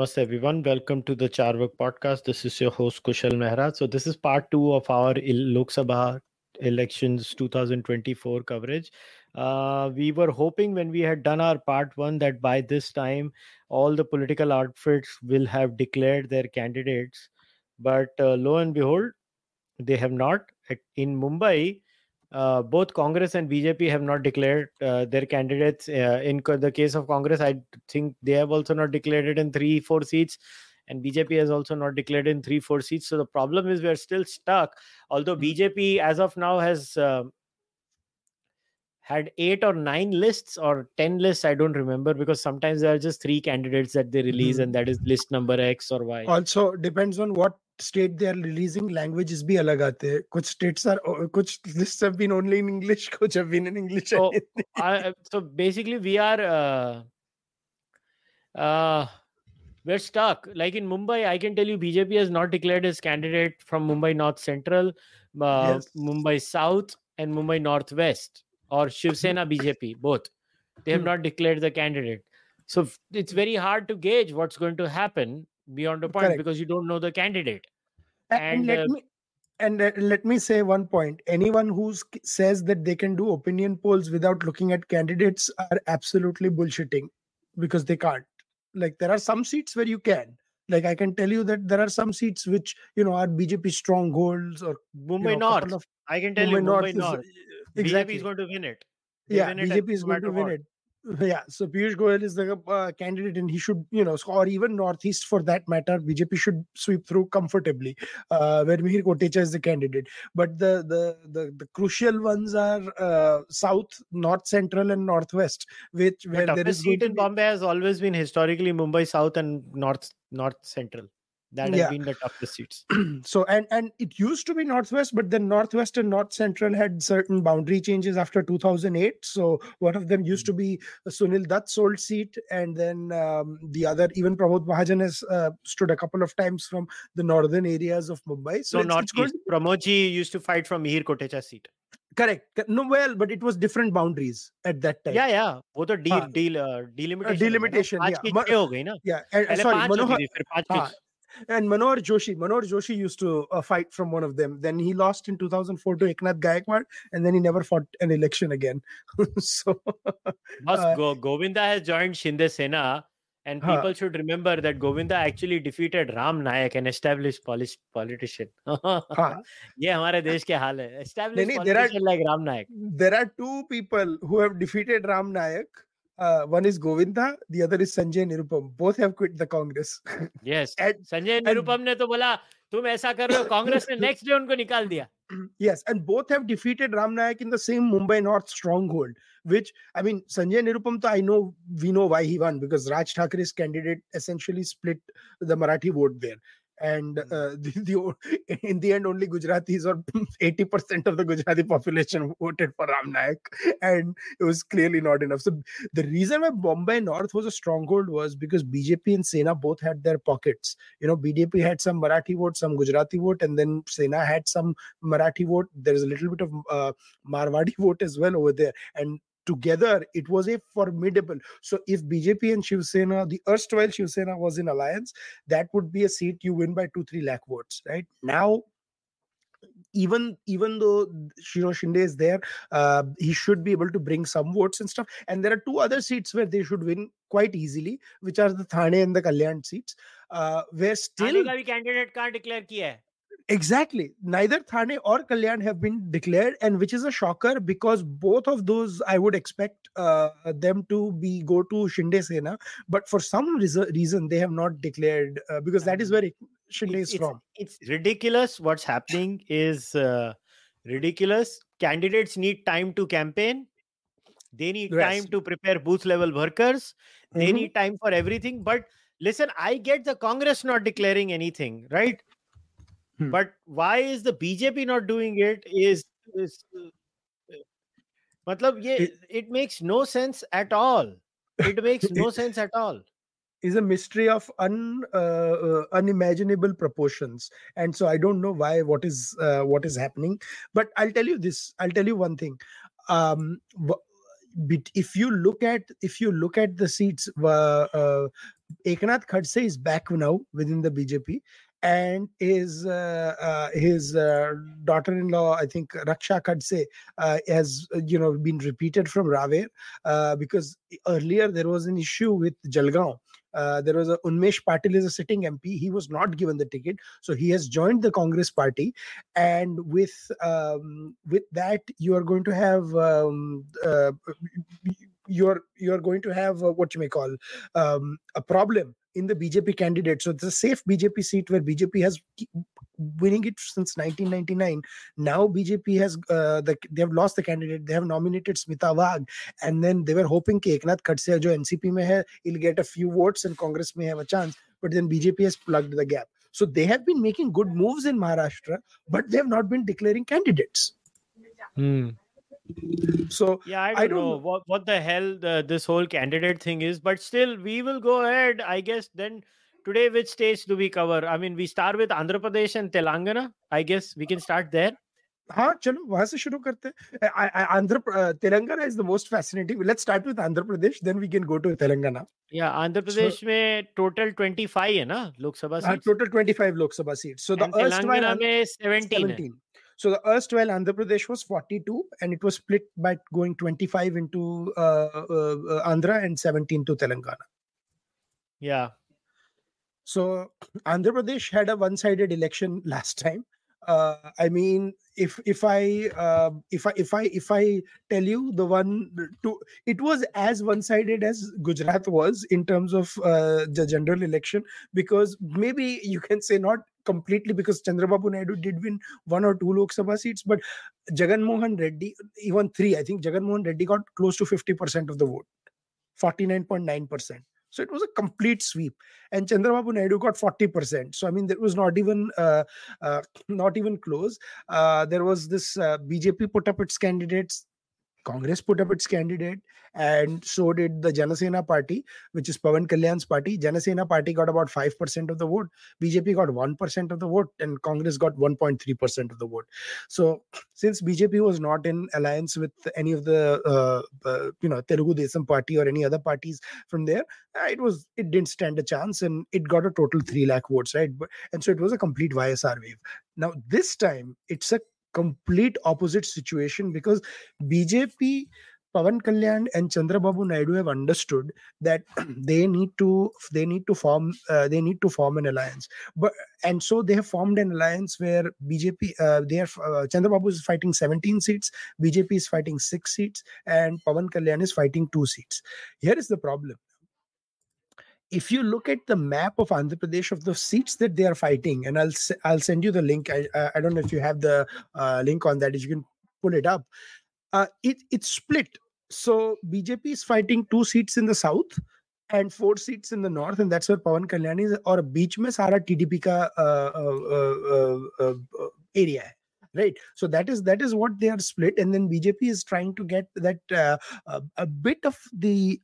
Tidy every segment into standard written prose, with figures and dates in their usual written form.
Namaste everyone. Welcome to the Charvak podcast. This is your host Kushal Mehra. So this is part 2 of our Lok Sabha elections 2024 coverage. We were hoping when we had done our part 1 that by this time all the political outfits will have declared their candidates. But lo and behold, they have not. In Mumbai, both Congress and BJP have not declared their candidates. The case of Congress, I think they have also not declared it in 3-4 seats, and BJP has also not declared in 3-4 seats. So the problem is we are still stuck. Although BJP, as of now, has had 8 or 9 lists or 10 lists, I don't remember, because sometimes there are just 3 candidates that they release, and that is list number X or Y. Also depends on what state they are releasing. Languages bhi alag aate hain. Kuch lists have been only in English, kuch have been in English. So basically we are we're stuck. Like in Mumbai, I can tell you BJP has not declared its candidate from Mumbai North Central, Mumbai South and Mumbai Northwest, or Shiv Sena BJP, both. They have not declared the candidate. So it's very hard to gauge what's going to happen beyond a point, because you don't know the candidate. And let me say one point. Anyone who says that they can do opinion polls without looking at candidates are absolutely bullshitting, because they can't. Like, there are some seats where you can. Like, I can tell you that there are some seats which, are BJP strongholds, or Mumbai North. I can tell you Mumbai North. Exactly. BJP is going to win it. BJP is going to win it. Yeah, so Piyush Goyal is the candidate, and he should, or even Northeast for that matter, BJP should sweep through comfortably, where Mihir Kotecha is the candidate. But the crucial ones are South, North Central, and Northwest, where there is seat in Bombay has always been historically Mumbai South and North Central. That has been the toughest seats. So, and it used to be Northwest, but then Northwest and North Central had certain boundary changes after 2008. So one of them used to be Sunil Dutt's old seat, and then the other, even Pramod Mahajan has stood a couple of times from the northern areas of Mumbai. So Northeast. Pramodji used to fight from Mihir Kotecha's seat. Correct. No, well, but it was different boundaries at that time. Yeah. वो तो delimitation. And Manohar Joshi used to fight from one of them. Then he lost in 2004 to Eknath Gaikwad, and then he never fought an election again. So, Govinda has joined Shinde Sena, and people should remember that Govinda actually defeated Ram Nayak, an established politician. ये हमारे देश के हाल है. Established politician like Ram Nayak. There are 2 people who have defeated Ram Nayak. One is Govinda, the other is Sanjay Nirupam. Both have quit the Congress. Yes. Sanjay Nirupam ने तो बोला तुम ऐसा कर रहे हो, कांग्रेस ने next day उनको निकाल दिया. Yes, and both have defeated Ram Nayak in the same Mumbai North stronghold, which, I mean, Sanjay Nirupam, we know why he won, because Raj Thakere's candidate essentially split the Marathi vote there. And in the end, only Gujaratis, or 80% of the Gujarati population, voted for Ram Nayak, and it was clearly not enough. So the reason why Bombay North was a stronghold was because BJP and Sena both had their pockets. BJP had some Marathi vote, some Gujarati vote, and then Sena had some Marathi vote. There is a little bit of Marwadi vote as well over there, and together it was a formidable. So if BJP and Shiv Sena, the erstwhile Shiv Sena, was in alliance, that would be a seat you win by 2-3 lakh votes. Right now, even though Shinde is there, he should be able to bring some votes and stuff. And there are 2 other seats where they should win quite easily, which are the Thane and the Kalyan seats, where still Thane का भी candidate can't declare किया है. Exactly. Neither Thane or Kalyan have been declared, and which is a shocker, because both of those I would expect them to go to Shinde Sena, but for some reason they have not declared, because that is where Shinde is from. It's ridiculous. What's happening is ridiculous. Candidates need time to campaign. They need time to prepare booth level workers. They need time for everything. But listen, I get the Congress not declaring anything, right? But why is the BJP not doing it? It makes no sense at all. It makes no sense at all. Is a mystery of unimaginable proportions, and so I don't know what is happening. But I'll tell you this. I'll tell you one thing. If you look at the seats, Eknath Khadse is back now within the BJP, and his daughter-in-law, I think Raksha Khadse, has been repeated from Raver, because earlier there was an issue with Jalgaon. There was Unmesh Patil is a sitting MP. He was not given the ticket, so he has joined the Congress party, and with that you are going to have you're going to have what you may call a problem in the BJP candidate. So it's a safe BJP seat where BJP has winning it since 1999. Now BJP has they have lost the candidate. They have nominated Smita Wag, and then they were hoping कि Eknath Khadse जो NCP में है, he'll get a few votes and Congress may have a chance. But then BJP has plugged the gap. So they have been making good moves in Maharashtra, but they have not been declaring candidates. So yeah, I don't know what the hell this whole candidate thing is, but still we will go ahead. I guess then today, which states do we cover? I mean, we start with Andhra Pradesh and Telangana. I guess we can start there. हाँ चलो वहां से शुरू करते हैं. Telangana is the most fascinating. Let's start with Andhra Pradesh, then we can go to Telangana. Yeah, Andhra Pradesh में total 25 है ना Lok Sabha seats. Total 25 Lok Sabha seats. So the Telangana में 17. So the erstwhile Andhra Pradesh was 42, and it was split by going 25 into Andhra and 17 to Telangana. Yeah. So Andhra Pradesh had a one-sided election last time. I mean, if I tell you it was as one-sided as Gujarat was in terms of the general election, because maybe you can say not completely, because Chandrababu Naidu did win 1 or 2 Lok Sabha seats, but Jagan Mohan Reddy, even 3, I think Jagan Mohan Reddy got close to 50% of the vote, 49.9%. So it was a complete sweep, and Chandrababu Naidu got 40%. So I mean, there was not even close. There was this BJP put up its candidates, Congress put up its candidate, and so did the Janasena party, which is Pawan Kalyan's party. Janasena party got about 5% of the vote. BJP got 1% of the vote, and Congress got 1.3% of the vote. So since BJP was not in alliance with any of the Telugu Desam party or any other parties from there, it didn't stand a chance, and it got a total 3 lakh votes, right? And so it was a complete YSR wave. Now this time it's a complete opposite situation, because BJP, Pawan Kalyan and Chandrababu Naidu have understood that they need to form an alliance. And so they have formed an alliance where BJP Chandrababu is fighting 17 seats, BJP is fighting 6 seats, and Pawan Kalyan is fighting 2 seats. Here is the problem. If you look at the map of Andhra Pradesh of the seats that they are fighting, and I'll send you the link. I don't know if you have the link on that. If you can pull it up, it's split. So BJP is fighting 2 seats in the south and 4 seats in the north, and that's where Pawan Kalyan is. Or बीच में सारा TDP का area है. Right, so that is what they are split, and then BJP is trying to get that a bit of the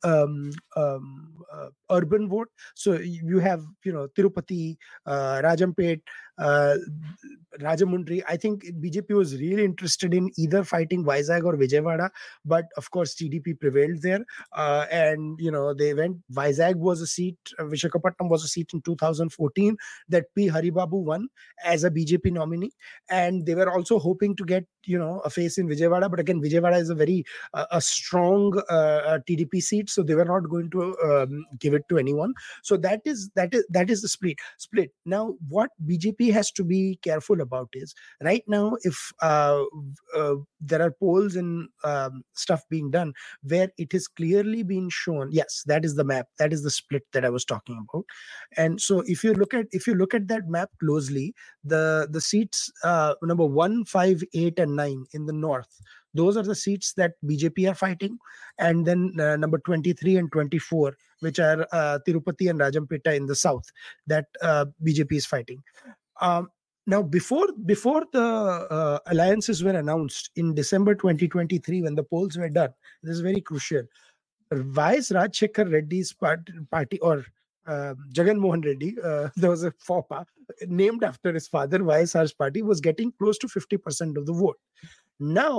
urban vote. So you have Tirupati, Rajampet, Rajamundry. I think BJP was really interested in either fighting Vizag or Vijayawada, but of course TDP prevailed there, and they went. Vizag was a seat, Visakhapatnam was a seat in 2014 that P. Haribabu won as a BJP nominee, and they were also hoping to get a face in Vijayawada, but again Vijayawada is a very a strong TDP seat, so they were not going to give it to anyone. So that is the split. Now what BJP has to be careful about is, right now if there are polls and stuff being done where it has clearly been shown, yes, that is the map, that is the split that I was talking about. And so if you look at that map closely, the seats number 1, 5, 8 and 9 in the north, those are the seats that BJP are fighting, and then number 23 and 24, which are Tirupati and Rajampeta in the south, that BJP is fighting. Now, before the alliances were announced in December 2023, when the polls were done, this is very crucial. YS Rajshekhar Reddy's party, or Jagan Mohan Reddy, there was a faux pas named after his father, YSR's party, was getting close to 50% of the vote. Now,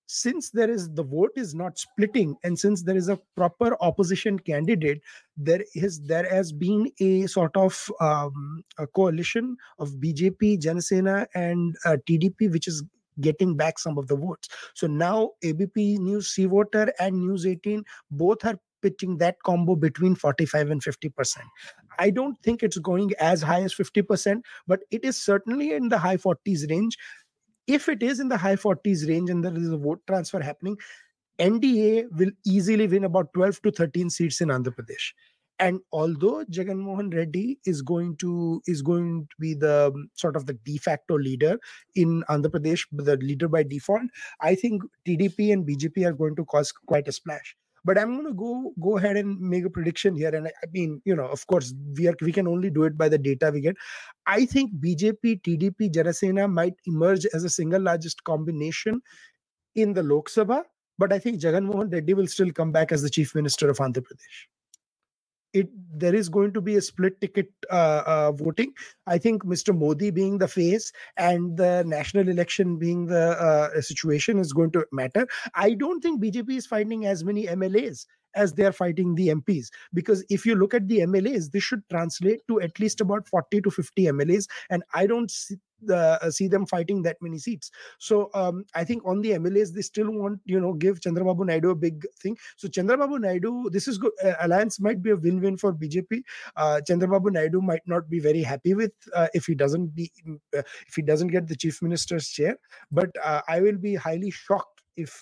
since the vote is not splitting, and since there is a proper opposition candidate, there has been a sort of a coalition of BJP, Janasena, and TDP, which is getting back some of the votes. So now ABP News, Sea Voter, and News 18 both are pitching that combo between 45 and 50%. I don't think it's going as high as 50%, but it is certainly in the high 40s range. If it is in the high 40s range and there is a vote transfer happening, NDA will easily win about 12 to 13 seats in Andhra Pradesh. And although Jagan Mohan Reddy is going to be the sort of the de facto leader in Andhra Pradesh, the leader by default, I think TDP and BJP are going to cause quite a splash. But I'm going to go ahead and make a prediction here. And I mean, of course, we can only do it by the data we get. I think BJP, TDP, Janasena might emerge as a single largest combination in the Lok Sabha. But I think Jagan Mohan Reddy will still come back as the Chief Minister of Andhra Pradesh. There is going to be a split ticket voting. I think Mr. Modi being the face and the national election being the situation is going to matter. I don't think BJP is fighting as many MLAs as they are fighting the MPs, because if you look at the MLAs, this should translate to at least about 40 to 50 MLAs, and I don't see them fighting that many seats. So I think on the MLAs, they still want, give Chandrababu Naidu a big thing. So Chandrababu Naidu, this is good. Alliance might be a win-win for BJP. Chandrababu Naidu might not be very happy with if he doesn't get the chief minister's chair. But I will be highly shocked if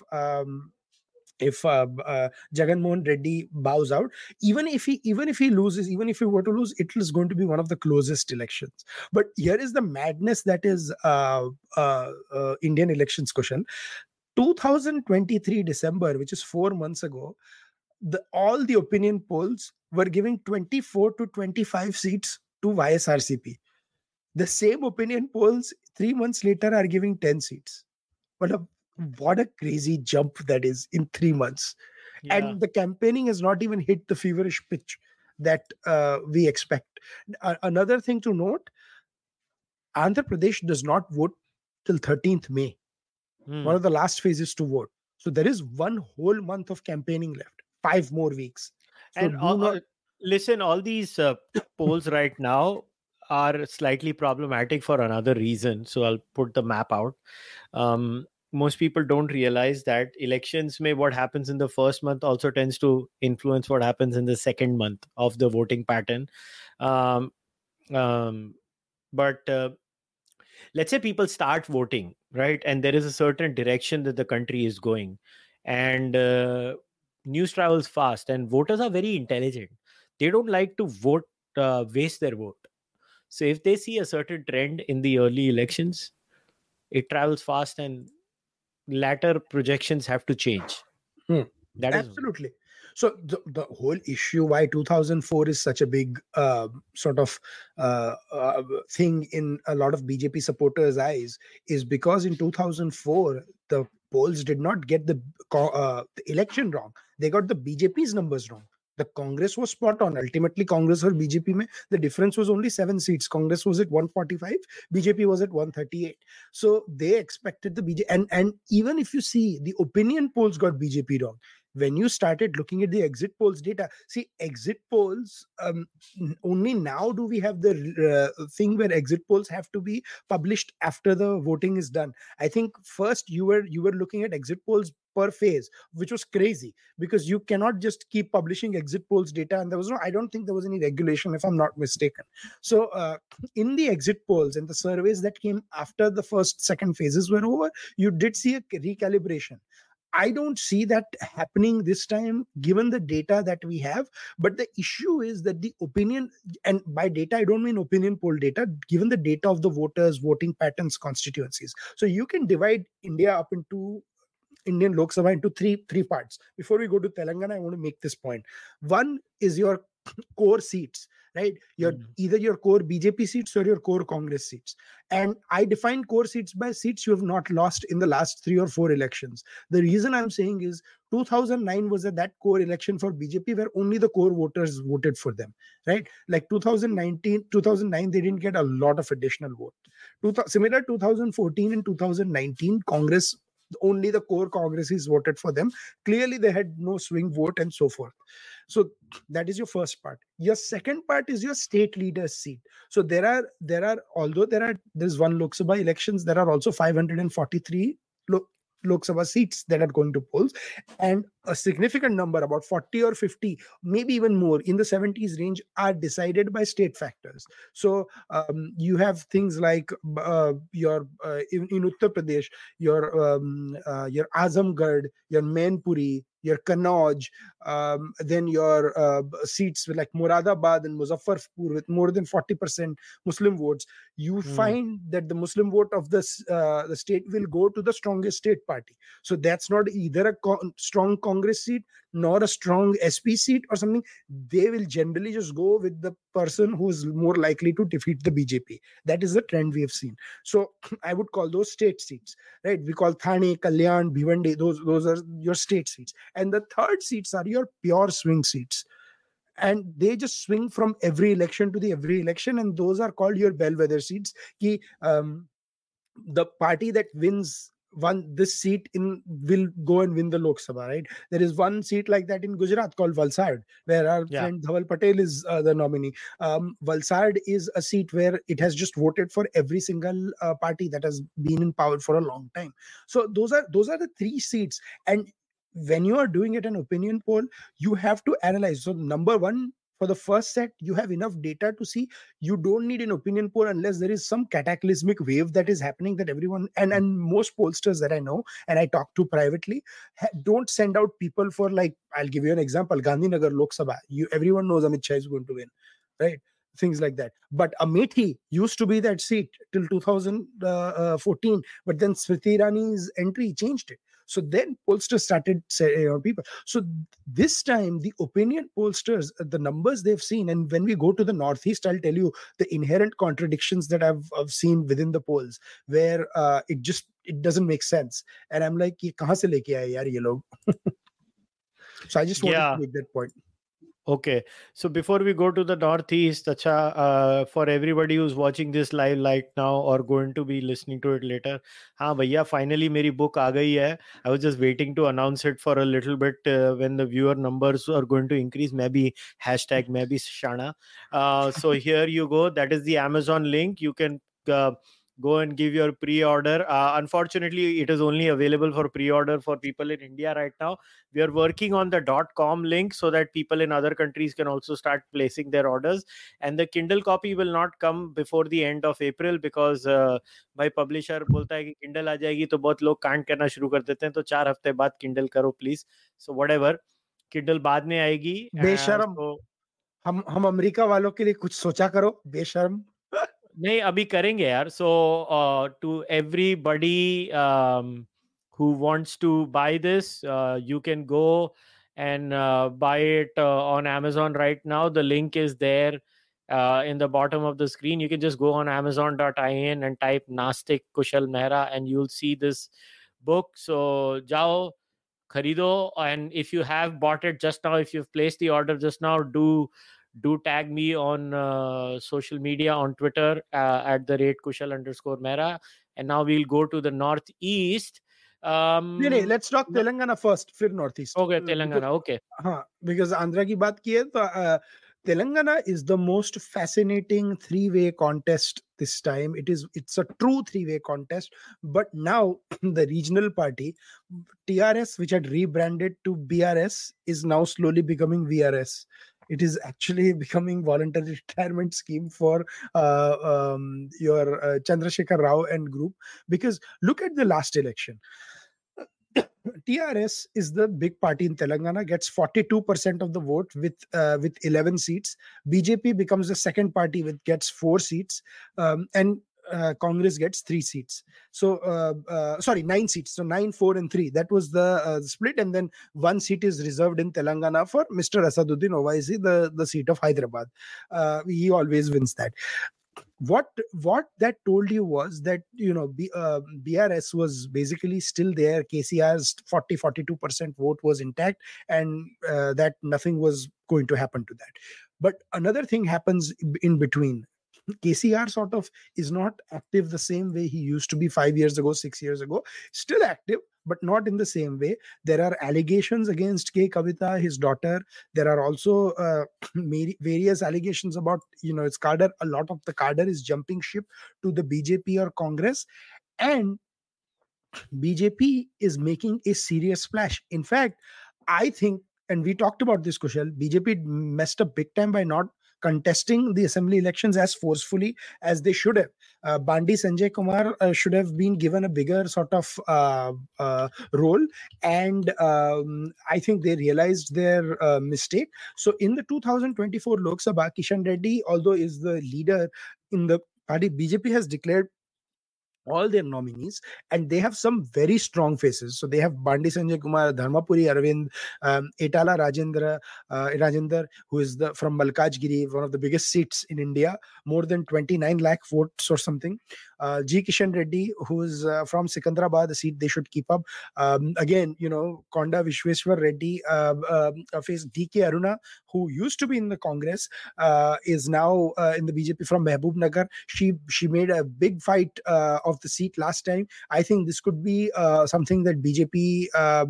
Jagan Mohan Reddy bows out. Even if he loses, even if he were to lose, it is going to be one of the closest elections. But here is the madness that is Indian elections, Kushal. 2023 December, which is 4 months ago, all the opinion polls were giving 24 to 25 seats to YSRCP. The same opinion polls 3 months later are giving 10 seats. What a crazy jump that is in 3 months. Yeah. And the campaigning has not even hit the feverish pitch that we expect. Another thing to note, Andhra Pradesh does not vote till 13th May. One of the last phases to vote. So there is one whole month of campaigning left, 5 more weeks. So and listen, all these polls right now are slightly problematic for another reason. So I'll put the map out. Most people don't realize that elections what happens in the first month also tends to influence what happens in the second month of the voting pattern. But let's say people start voting, right? And there is a certain direction that the country is going. And news travels fast, and voters are very intelligent. They don't like to waste their vote. So if they see a certain trend in the early elections, it travels fast, and latter projections have to change. That absolutely. So the whole issue why 2004 is such a big sort of thing in a lot of BJP supporters' eyes is because in 2004 the polls did not get the election wrong. They got the BJP's numbers wrong. The Congress was spot on. Ultimately, Congress or BJP, the difference was only 7 seats. Congress was at 145, BJP was at 138. So they expected the BJP. And even if you see, the opinion polls got BJP wrong. When you started looking at the exit polls data, see, exit polls, only now do we have the thing where exit polls have to be published after the voting is done. I think first you were looking at exit polls per phase, which was crazy because you cannot just keep publishing exit polls data. And I don't think there was any regulation, if I'm not mistaken. So in the exit polls and the surveys that came after the first, second phases were over, you did see a recalibration. I don't see that happening this time, given the data that we have. But the issue is that the opinion, and by data, I don't mean opinion poll data, given the data of the voters, voting patterns, constituencies. So you can divide India up into Indian Lok Sabha into three parts. Before we go to Telangana, I want to make this point. One is your core seats, right? Either your core BJP seats or your core Congress seats. And I define core seats by seats you have not lost in the last 3 or 4 elections. The reason I'm saying is 2009 was that core election for BJP where only the core voters voted for them, right? Like 2009, they didn't get a lot of additional vote. Similar 2014 and 2019, Congress only the core Congresses voted for them. Clearly, they had no swing vote and so forth. So that is your first part. Your second part is your state leader's seat. So although there's one Lok Sabha elections, there are also 543 Lok Sabha seats that are going to polls, and a significant number, about 40 or 50, maybe even more, in the 70s range, are decided by state factors. So you have things like in Uttar Pradesh, your Azamgarh, your Mainpuri, your Kannauj, then your seats like Moradabad and Muzaffarpur with more than 40% Muslim votes. You find that the Muslim vote of the state will go to the strongest state party. So that's not either a strong Congress seat nor a strong SP seat or something. They will generally just go with the person who's more likely to defeat the BJP. That is the trend we have seen. So I would call those state seats, right? We call Thane, Kalyan, Bhivandi. Those are your state seats. And the third seats are your pure swing seats. And they just swing from every election to the every election, and those are called your bellwether seats. The party that wins this seat will go and win the Lok Sabha, right? There is one seat like that in Gujarat called Valsad, where our friend Dhaval Patel is the nominee. Valsad is a seat where it has just voted for every single party that has been in power for a long time. So those are the three seats. And when you are doing it an opinion poll, you have to analyze. So number one, for the first set, you have enough data to see. You don't need an opinion poll unless there is some cataclysmic wave that is happening that everyone, and most pollsters that I know and I talk to privately, don't send out people for, like, I'll give you an example, Gandhinagar Lok Sabha. Everyone knows Amit Shah is going to win, right? Things like that. But Amethi used to be that seat till 2014, but then Smriti Irani's entry changed it. So then pollsters started saying people. So this time the opinion pollsters, the numbers they've seen, and when we go to the Northeast, I'll tell you the inherent contradictions that I've seen within the polls, where it doesn't make sense. And I'm like, ye kahan se leke aaye yaar ye log? So I just wanted to make that point. Okay, so before we go to the Northeast, for everybody who's watching this live right now or going to be listening to it later, हाँ भैया, finally मेरी book आ गई है. I was just waiting to announce it for a little bit when the viewer numbers are going to increase. Maybe hashtag maybe Shana. So here you go. That is the Amazon link. You can go and give your pre-order. Unfortunately, it is only available for pre-order for people in India right now. We are working on the .com link so that people in other countries can also start placing their orders. And the Kindle copy will not come before the end of April because my publisher बोलता है कि Kindle आ जाएगी तो बहुत लोग can't करना शुरू कर देते हैं, तो 4 हफ्ते बाद Kindle करो please. So whatever, Kindle बाद में आएगी. बेशर्म, हम अमेरिका वालों के लिए कुछ सोचा करो, बेशर्म. नहीं, अभी करेंगे यार. So to everybody who wants to buy this, you can go and buy it on Amazon right now. The link is there in the bottom of the screen. You can just go on amazon.in and type Nastik Kushal Mehra and you'll see this book. So jao, kharido. And if you have bought it just now, if you've placed the order just now, do tag me on social media, on Twitter at @Kushal_Mehra. And now we'll go to the Northeast. Let's talk Telangana first, फिर Northeast. Okay, Telangana. Okay. Because Andhra की बात की है तो Telangana is the most fascinating three-way contest this time. It's a true three-way contest. But now the regional party, TRS, which had rebranded to BRS, is now slowly becoming VRS. It is actually becoming voluntary retirement scheme for your Chandrasekhar Rao and group. Because look at the last election. TRS is the big party in Telangana, gets 42% of the vote with 11 seats. BJP becomes the second party gets 4 seats, and Congress gets 3 seats. So 9 seats. So 9, 4, and 3. That was the split, and then 1 seat is reserved in Telangana for Mr. Asaduddin Owaisi, the seat of Hyderabad. He always wins that. What that told you was that BRS was basically still there. KCR's 42% vote was intact, and that nothing was going to happen to that. But another thing happens in between. KCR sort of is not active the same way he used to be 5 years ago, 6 years ago. Still active, but not in the same way. There are allegations against K. Kavita, his daughter. There are also various allegations about, its cadre. A lot of the cadre is jumping ship to the BJP or Congress. And BJP is making a serious splash. In fact, I think, and we talked about this, Kushal, BJP messed up big time by not contesting the assembly elections as forcefully as they should have. Bandi Sanjay Kumar should have been given a bigger sort of role, and I think they realized their mistake. So in the 2024 Lok Sabha, Kishan Reddy, although is the leader in the party, BJP has declared all their nominees, and they have some very strong faces. So they have Bandi Sanjay Kumar, Dharmapuri Arvind, Etala Rajendra, who is from Malkajgiri, one of the biggest seats in India, more than 29 lakh votes or something. G. Kishan Reddy, who is from Sikandrabad, the seat they should keep up. Again, Konda Vishweshwar Reddy faced D.K. Aruna, who used to be in the Congress, is now in the BJP from Mehboob Nagar. She made a big fight of the seat last time. I think this could be something that BJP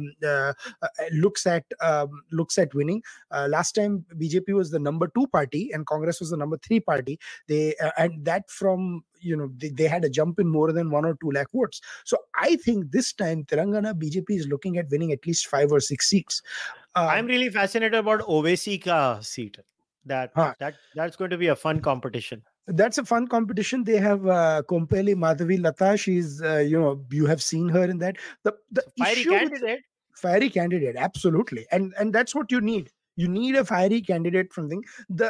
looks at winning. Last time BJP was the number 2 party and Congress was the number 3 party. They and that from they had a jump in more than 1 or 2 lakh votes. So I think this time Telangana BJP is looking at winning at least 5 or 6 seats. I'm really fascinated about Owaisi ka seat. That's going to be a fun competition. That's a fun competition. They have Kompeli Madhavi Lata. She's, you have seen her in that. The fiery candidate, absolutely. And that's what you need. You need a fiery candidate from thing. The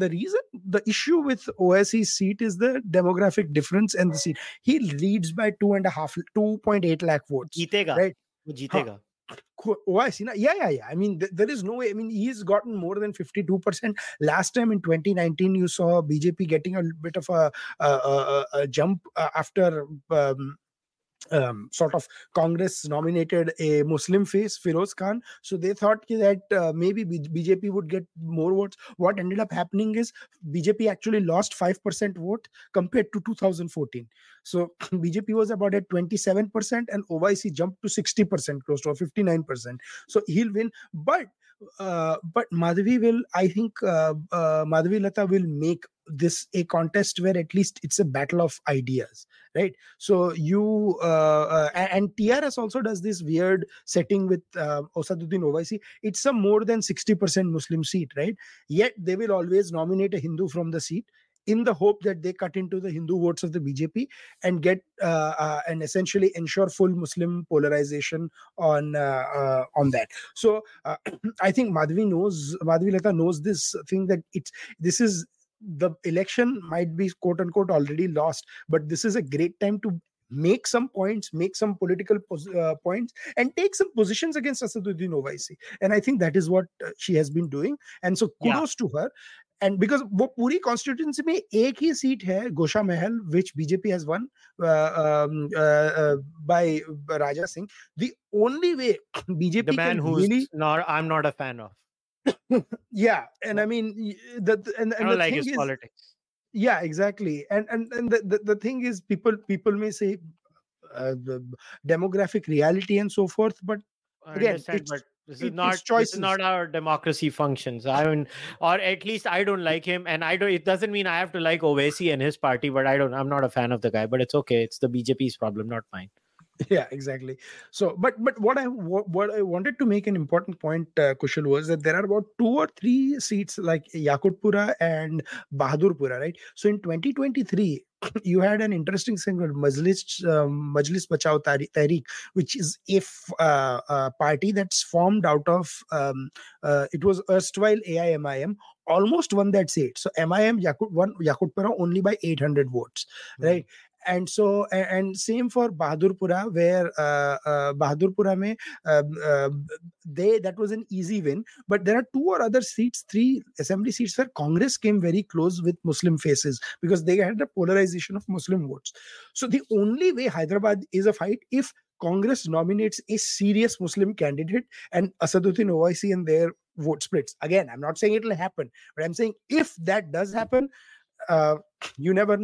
issue with OSC's seat is the demographic difference and the seat. He leads by 2.8 lakh votes. Jeetega. Right? Jeetega. OIC, yeah. I mean, there is no way. I mean, he's gotten more than 52%. Last time in 2019, you saw BJP getting a bit of a jump after sort of Congress nominated a Muslim face, Firoz Khan. So they thought that maybe BJP would get more votes. What ended up happening is BJP actually lost 5% vote compared to 2014. So BJP was about at 27% and OIC jumped to 60%, close to 59%. So he'll win. But Madhavi will, I think, Madhavi Lata will make this a contest where at least it's a battle of ideas, right? So you and TRS also does this weird setting with Asaduddin Owaisi. It's a more than 60% Muslim seat, right? Yet they will always nominate a Hindu from the seat in the hope that they cut into the Hindu votes of the BJP and get and essentially ensure full Muslim polarization on that. So I think Madhavi Lata knows this thing, that this is the election might be quote unquote already lost, but this is a great time to make some points, make some political points, and take some positions against Asaduddin Owaisi. And I think that is what she has been doing. And so kudos to her. And because वो पूरी constituency में एक ही seat है, Gosha Mahal, which BJP has won by Raja Singh. The only way BJP the man I'm not a fan of. Yeah, and I mean I don't like his politics. Yeah, exactly. And the thing is, people may say the demographic reality and so forth, but again, this is not how democracy functions. I mean, or at least I don't like him, and it doesn't mean I have to like Owaisi and his party, but I'm not a fan of the guy. But it's okay. It's the BJP's problem, not mine. Yeah, exactly. So, but what I wanted to make an important point, Kushal, was that there are about 2 or 3 seats like Yakutpura and Bahadurpura, right? So in 2023, you had an interesting thing called Majlis Bachao Tehreek, which is a party that's formed out of it was erstwhile AIMIM, almost won that seat. So MIM won Yakutpura only by 800 votes, right? And so, and same for Bahadurpura, where Bahadurpura mein that was an easy win. But there are 2 or other seats, 3 assembly seats where Congress came very close with Muslim faces because they had a polarization of Muslim votes. So the only way Hyderabad is a fight if Congress nominates a serious Muslim candidate and Asaduddin Owaisi and their vote splits. Again, I'm not saying it will happen, but I'm saying if that does happen, you never know.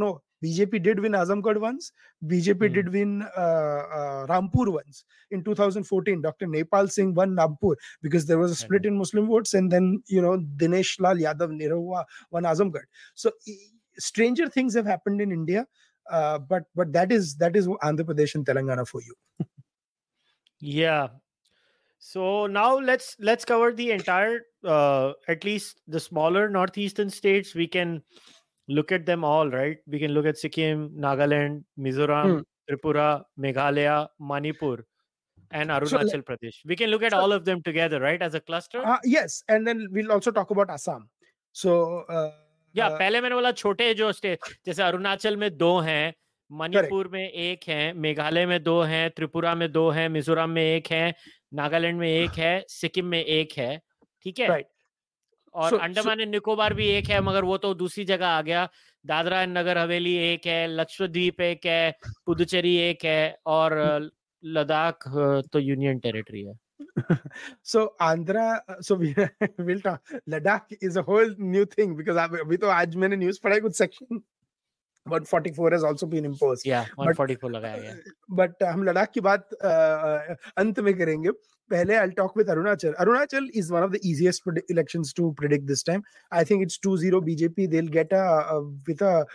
BJP did win Azamgarh once. BJP did win Rampur once. In 2014, Dr. Nepal Singh won Rampur because there was a split in Muslim votes, and then Dinesh Lal Yadav Nirahua won Azamgarh. So stranger things have happened in India, but that is Andhra Pradesh and Telangana for you. Yeah. So now let's cover the entire, at least the smaller northeastern states. We can look at them all, right? We can look at Sikkim, Nagaland, Mizoram, Tripura, Meghalaya, Manipur, and Arunachal Pradesh. We can look at all of them together, right, as a cluster? Yes, and then we'll also talk about Assam. So पहले मैंने बोला छोटे जो state, जैसे अरुणाचल में 2 हैं, मणिपुर में 1 है, मेघालय में 2 हैं, त्रिपुरा में 2 हैं, मिजोरम में 1 है, नागालैंड में 1 है, सिक्किम में 1 है, ठीक है? और अंडमान एंड निकोबार भी 1 है, मगर वो तो दूसरी जगह आ गया. दादरा एंड नगर हवेली 1 है, लक्षद्वीप 1 है, पुदुचेरी 1 है, और लद्दाख तो यूनियन टेरिटरी है. So Andhra, so we'll talk. Ladakh is a whole new thing because अभी तो आज मैंने न्यूज़ पढ़ा कुछ section 144 has also been imposed. Yeah, 144 लगाया गया. But हम लद्दाख की बात अंत में करेंगे. पहले I'll talk with Arunachal. Arunachal is one of the easiest elections to predict this time. I think it's 2-0 BJP. They'll get with a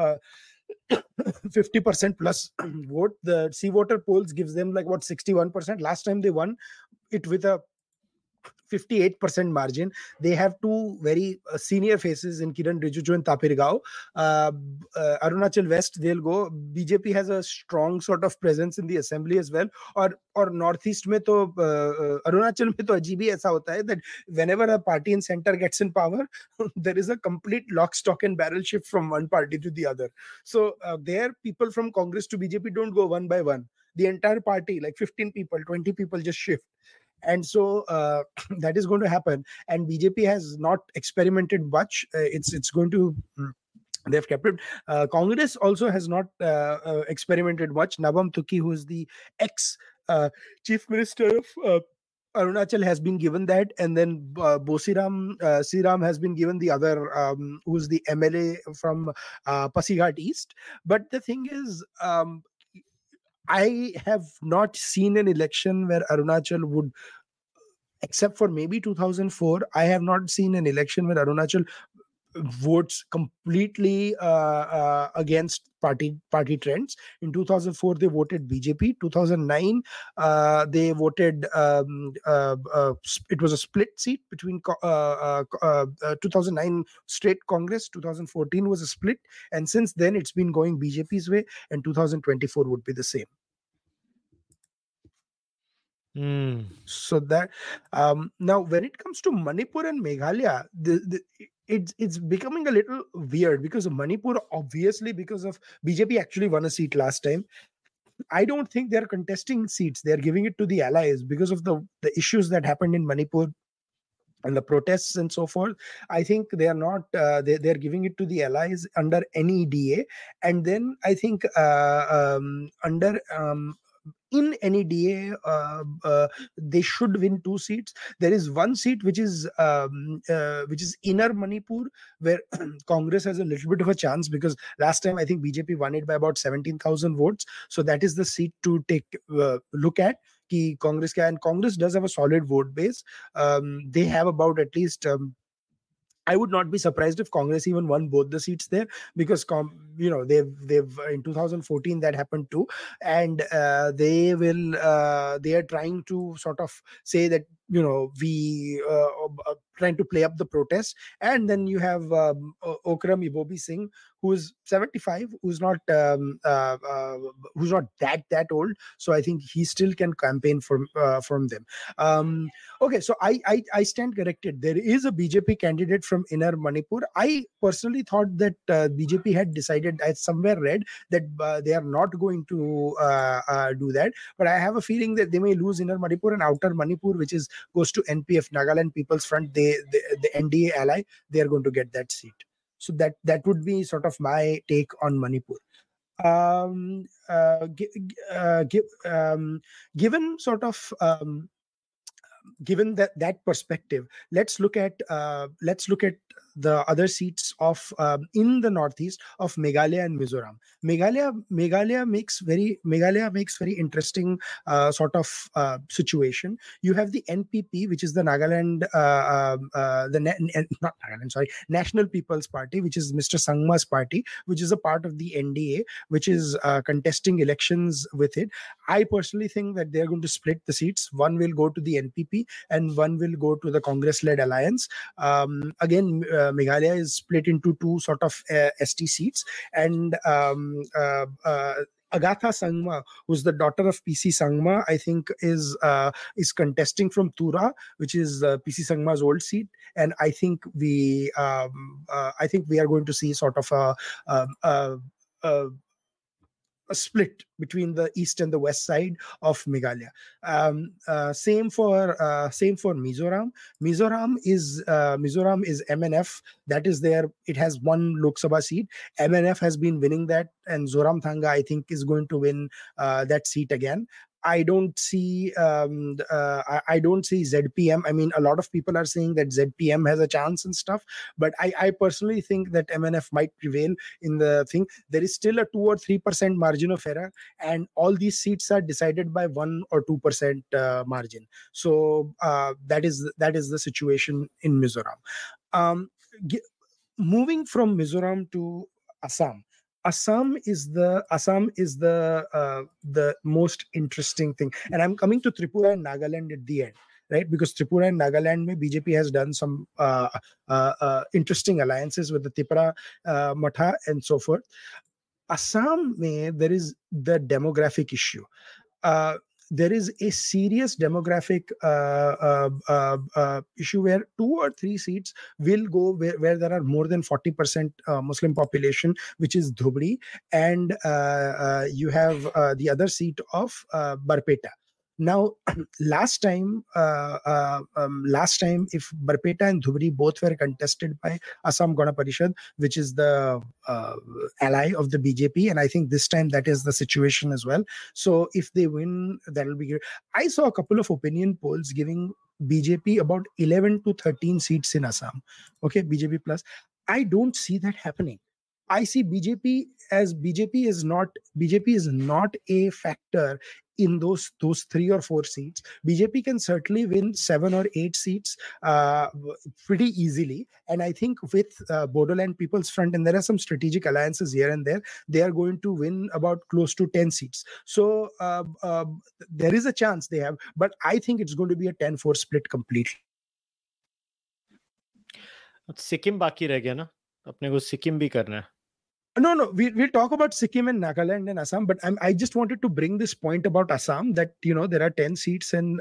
50% plus vote. The sea water polls gives them like 61%. Last time they won it with a 58% margin. They have two very senior faces in Kiran Rijiju and Tapir Gao. Arunachal West, they'll go. BJP has a strong sort of presence in the assembly as well. Or Northeast में तो Arunachal में तो अजीब ही ऐसा होता है that whenever a party in center gets in power, there is a complete lock, stock and barrel shift from one party to the other. So there, people from Congress to BJP don't go one by one. The entire party, like 15 people, 20 people just shift. And so that is going to happen. And BJP has not experimented much. It's going to... They've kept it. Congress also has not experimented much. Nabam Tukki, who is the ex-chief minister of Arunachal, has been given that. And then Bosiram Siram has been given the other, who's the MLA from Pasighat East. But the thing is... I have not seen an election where Arunachal would, except for maybe 2004, I have not seen an election where Arunachal votes completely against party trends. In 2004, they voted BJP. 2009, they voted. It was a split seat between 2009 straight Congress. 2014 was a split, and since then it's been going BJP's way. And 2024 would be the same. So that now, when it comes to Manipur and Meghalaya, it's becoming a little weird because Manipur, obviously, because of BJP actually won a seat last time. I don't think they're contesting seats. They're giving it to the allies because of the issues that happened in Manipur and the protests and so forth. I think they are not, they're giving it to the allies under NEDA. And then I think in NEDA, they should win 2 seats. There is one seat which is Inner Manipur, where Congress has a little bit of a chance because last time I think BJP won it by about 17,000 votes. So that is the seat to take look at. Congress can, Congress does have a solid vote base. They have about at least... I would not be surprised if Congress even won both the seats there because they've in 2014 that happened too, and they are trying to sort of say that we trying to play up the protest. And then you have Okram Ibobi Singh, who is 75, who's not that old, so I think he still can campaign from them. Okay, so I stand corrected. There is a BJP candidate from Inner Manipur. I personally thought that BJP had decided, I somewhere read that they are not going to do that, but I have a feeling that they may lose Inner Manipur and Outer Manipur, which goes to NPF, Nagaland People's Front. The NDA ally, they are going to get that seat. So that would be sort of my take on Manipur. Given sort of given that perspective, let's look at the other seats of in the northeast of Meghalaya and Mizoram. Meghalaya makes very interesting sort of situation. You have the NPP, which is the Nagaland, not Nagaland, sorry, National People's Party, which is Mr. Sangma's party, which is a part of the NDA, which is contesting elections with it. I personally think that they're going to split the seats. One will go to the NPP and one will go to the Congress-led alliance. Again, Meghalaya is split into two sort of ST seats, and Agatha Sangma, who's the daughter of PC Sangma, I think is contesting from Tura, which is PC Sangma's old seat, and I think we are going to see sort of a split between the east and the west side of Meghalaya. Same for Mizoram. Mizoram is MNF. That is there. It has one Lok Sabha seat. MNF has been winning that, and Zoram Thanga, I think, is going to win that seat again. I don't see ZPM. I mean, a lot of people are saying that ZPM has a chance and stuff, but I personally think that MNF might prevail in the thing. There is still a 2 or 3% margin of error, and all these seats are decided by 1 or 2% margin. So that is the situation in Mizoram. Moving from Mizoram to Assam. Assam is the most interesting thing, and I'm coming to Tripura and Nagaland at the end, right? Because Tripura and Nagaland, mein BJP has done some interesting alliances with the Tripura Matha and so forth. Assam, there is the demographic issue. There is a serious demographic issue where 2 or 3 seats will go where there are more than 40% Muslim population, which is Dhubri, and you have the other seat of Barpeta. Now, last time, if Barpeta and Dhubri both were contested by Assam Gana Parishad, which is the ally of the BJP, and I think this time that is the situation as well. So if they win, that will be good. I saw a couple of opinion polls giving BJP about 11 to 13 seats in Assam. Okay, BJP plus. I don't see that happening. I see BJP is not a factor in those 3 or 4 seats. BJP can certainly win 7 or 8 seats pretty easily, and I think with Bodoland People's Front, and there are some strategic alliances here and there, they are going to win about close to 10 seats. So there is a chance they have, but I think it's going to be a 10-4 split completely. Sikkim बाकी रह गया ना, अपने को सिक्किम भी करना है. No, we'll talk about Sikkim and Nagaland and Assam, but I just wanted to bring this point about Assam that, there are 10 seats and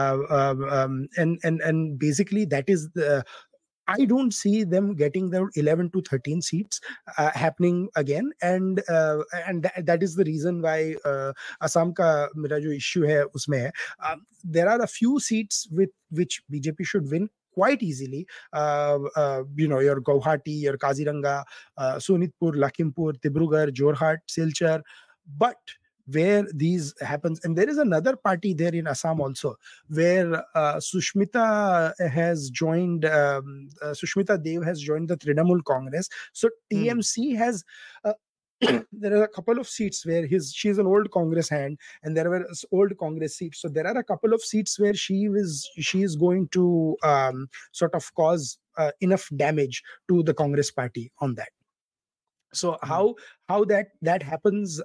basically that is the, I don't see them getting the 11 to 13 seats happening again, and that is the reason why Assam ka mera jo issue hai usme hai. There are a few seats with which BJP should win quite easily. Your Guwahati, your Kaziranga, Sonitpur, Lakhimpur, Dibrugarh, Jorhat, Silchar, but where these happens, and there is another party there in Assam also, where Sushmita has joined, Sushmita Dev has joined the Trinamool Congress. So TMC has there are a couple of seats where she's an old Congress hand, and there were old Congress seats. So there are a couple of seats where she is going to sort of cause enough damage to the Congress party on that. So how that happens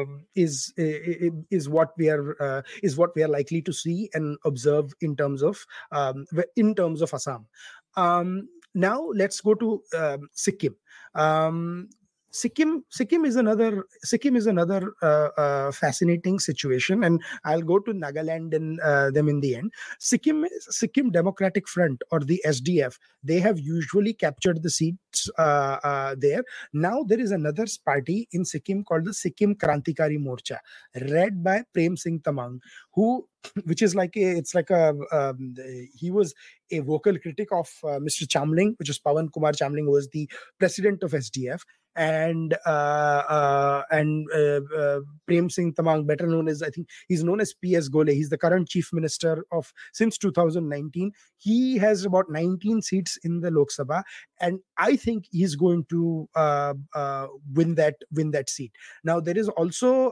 is what we are likely to see and observe in terms of Assam. Now let's go to Sikkim. Sikkim is another fascinating situation, and I'll go to Nagaland and them in the end. Sikkim Democratic Front, or the SDF, they have usually captured the seats there. Now there is another party in Sikkim called the Sikkim Krantikari Morcha, led by Prem Singh Tamang, which is he was a vocal critic of Mr. Chamling, which is Pawan Kumar Chamling, who was the president of SDF. and Prem Singh Tamang, better known as, I think he's known as PS Gole. He's the current chief minister of since 2019. He has about 19 seats in the Lok Sabha, and I think he's going to win that seat. Now there is also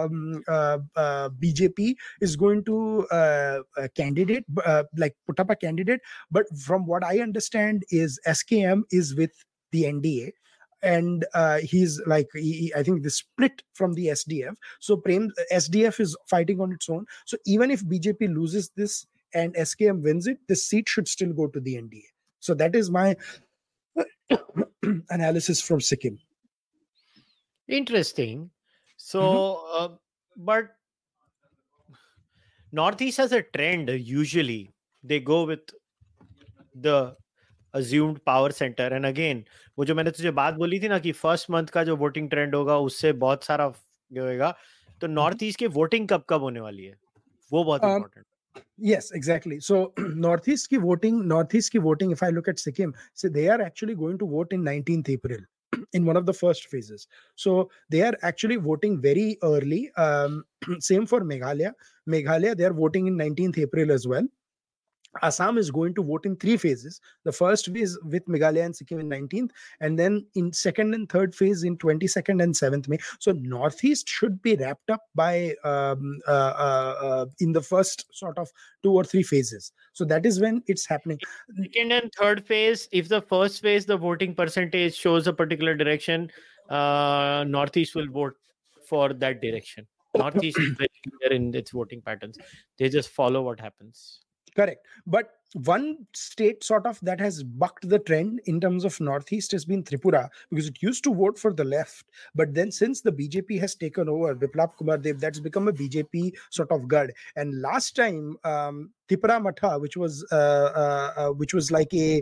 BJP is going to candidate, like put up a candidate, but from what I understand is SKM is with the NDA, and he's like I think the split from the SDF. So SDF is fighting on its own. So even if BJP loses this and SKM wins it, the seat should still go to the NDA. So that is my analysis from Sikkim. Interesting. So, but Northeast has a trend. Usually, they go with the assumed power center. And again, वो जो मैंने तुझे बात बोली थी ना कि first month का जो वोटिंग ट्रेंड होगा उससे बहुत सारा होगा, तो नॉर्थ ईस्ट की वोटिंग कब होने वाली है वो बहुत important. Yes, exactly. So Northeast ki voting, if I look at Sikkim, so they are actually going to vote in 19th April in one of the first phases. So they are actually voting very early. Same for Meghalaya. They are voting in 19th April as well. Assam is going to vote in 3 phases. The first phase with Meghalaya and Sikkim in 19th, and then in second and third phase in 22nd and 7th May. So Northeast should be wrapped up by in the first sort of 2 or 3 phases. So that is when it's happening. Second and third phase, if the first phase, the voting percentage shows a particular direction, Northeast will vote for that direction. Northeast is very clear in its voting patterns. They just follow what happens. Correct. But one state sort of that has bucked the trend in terms of Northeast has been Tripura, because it used to vote for the left. But then since the BJP has taken over, Biplab Kumar Dev, that's become a BJP sort of gad. And last time, Tripura Matha, which was like a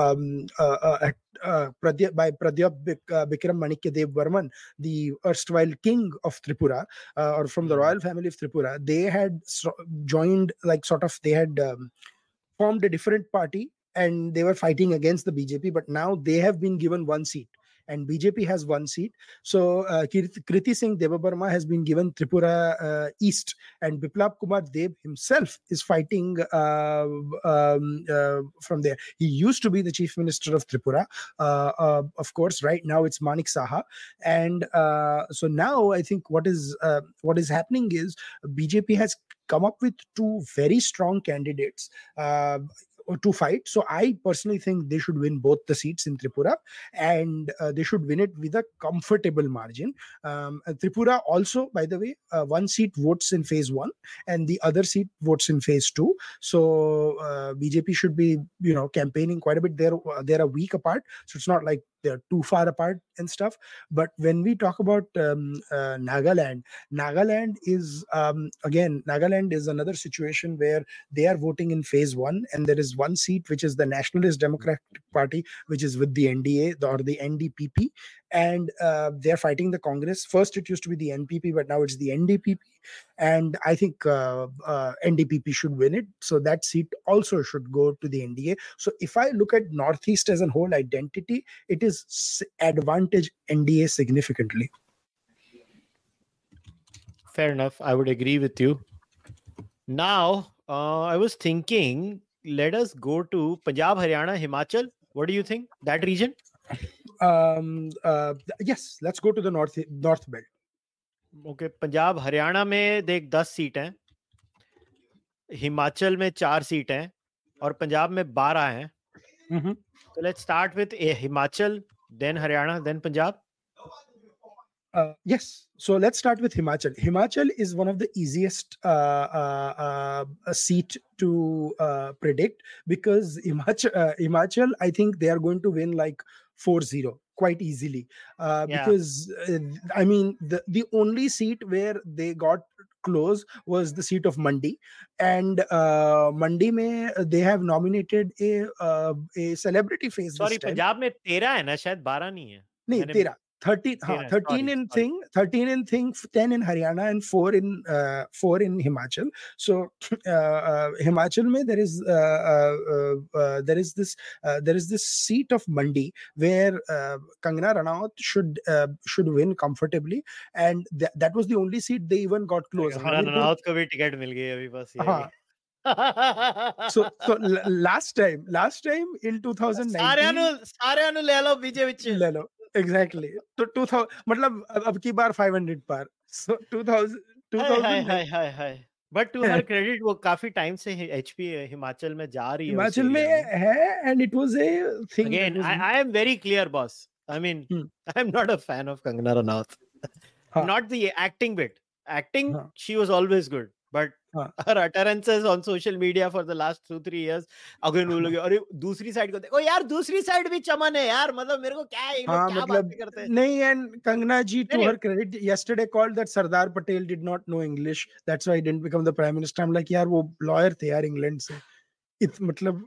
by Pradyap Bikram Manikya Dev Burman, the erstwhile king of Tripura, or from the royal family of Tripura, they had joined, like sort of, they had formed a different party and they were fighting against the BJP, but now they have been given 1 seat. And BJP has 1 seat. So Kriti Singh Devabarma has been given Tripura East, and Biplab Kumar Dev himself is fighting from there. He used to be the chief minister of Tripura. Of course, right now it's Manik Saha. And so now I think what is happening is BJP has come up with 2 very strong candidates to fight. So I personally think they should win both the seats in Tripura, and they should win it with a comfortable margin. Tripura also, by the way, 1 seat votes in phase 1 and the other seat votes in phase 2. So BJP should be, campaigning quite a bit. They're a week apart, so it's not like they're too far apart and stuff. But when we talk about Nagaland is Nagaland is another situation where they are voting in phase 1, and there is 1 seat which is the Nationalist Democratic Party, which is with the NDA or the NDPP, and they're fighting the Congress. First it used to be the NPP, but now it's the NDPP, and I think NDPP should win it. So that seat also should go to the NDA. So if I look at Northeast as a whole identity, it is advantage NDA significantly. Fair enough. I would agree with you. Now, I was thinking, let us go to Punjab, Haryana, Himachal. What do you think? That region? Yes, let's go to the north belt. Okay, Punjab, Haryana में देख 10 seat हैं, हिमाचल में 4 seat हैं, और पंजाब में 12 हैं. So let's start with Himachal, then Haryana, then Punjab. Yes. So let's start with Himachal. Himachal is one of the easiest seat to predict, because Himachal, I think they are going to win like 4-0 quite easily. Because I mean, the only seat where they got close was the seat of Mandi, and Mandi mein they have nominated a celebrity face. Sorry, Punjab में 13 है ना, शायद 12 नहीं है. नहीं, 13. 13 Sorry. in thing, 10 in Haryana and 4 in Himachal. So Himachal mein there is this seat of Mandi where Kangana Ranaut should win comfortably, and that was the only seat they even got close. Ranaut को भी ticket मिल गई अभी बस यही so last time in 2019 सारे नु ले लो बीजे विच ले लो exactly तो 2000 मतलब अब की बार 500 पार so 2000 high but to her credit वो काफी टाइम से एचपी हिमाचल में जा रही है हिमाचल में है and it was a thing again I am very clear boss I mean I am not a fan of Kangana Ranaut not the acting bit she was always good but her utterances on social media for the last 2-3 years again वो लोग अरे दूसरी side को देखो यार दूसरी side भी चमन है यार मतलब मेरे को क्या है ये लोग क्या बातें करते हैं नहीं and Kangana ji to her credit yesterday called that Sardar Patel did not know English that's why he didn't become the prime minister I'm like यार वो lawyer थे यार इंग्लैंड से मतलब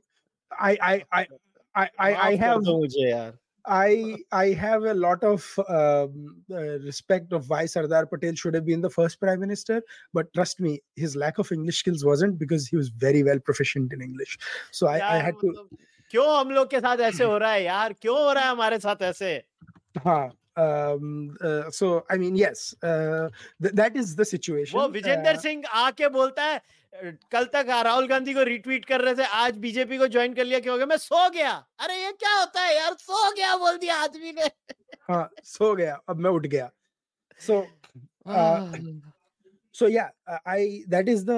I have मुझे यार I have a lot of respect of why Sardar Patel should have been the first prime minister, but trust me, his lack of English skills wasn't because he was very well proficient in English. So I had to. क्यों हम लोग के साथ ऐसे हो रहा है यार क्यों हो रहा है हमारे साथ ऐसे so I mean yes that is the situation. वो विजेंद्र सिंह आके बोलता है कल तक राहुल गांधी को रिट्वीट कर रहे थे आज बीजेपी को ज्वाइन कर लिया क्या हो गया मैं सो गया अरे ये क्या होता है यार सो गया बोल दिया आदमी ने हाँ सो गया अब मैं उठ गया so yeah that is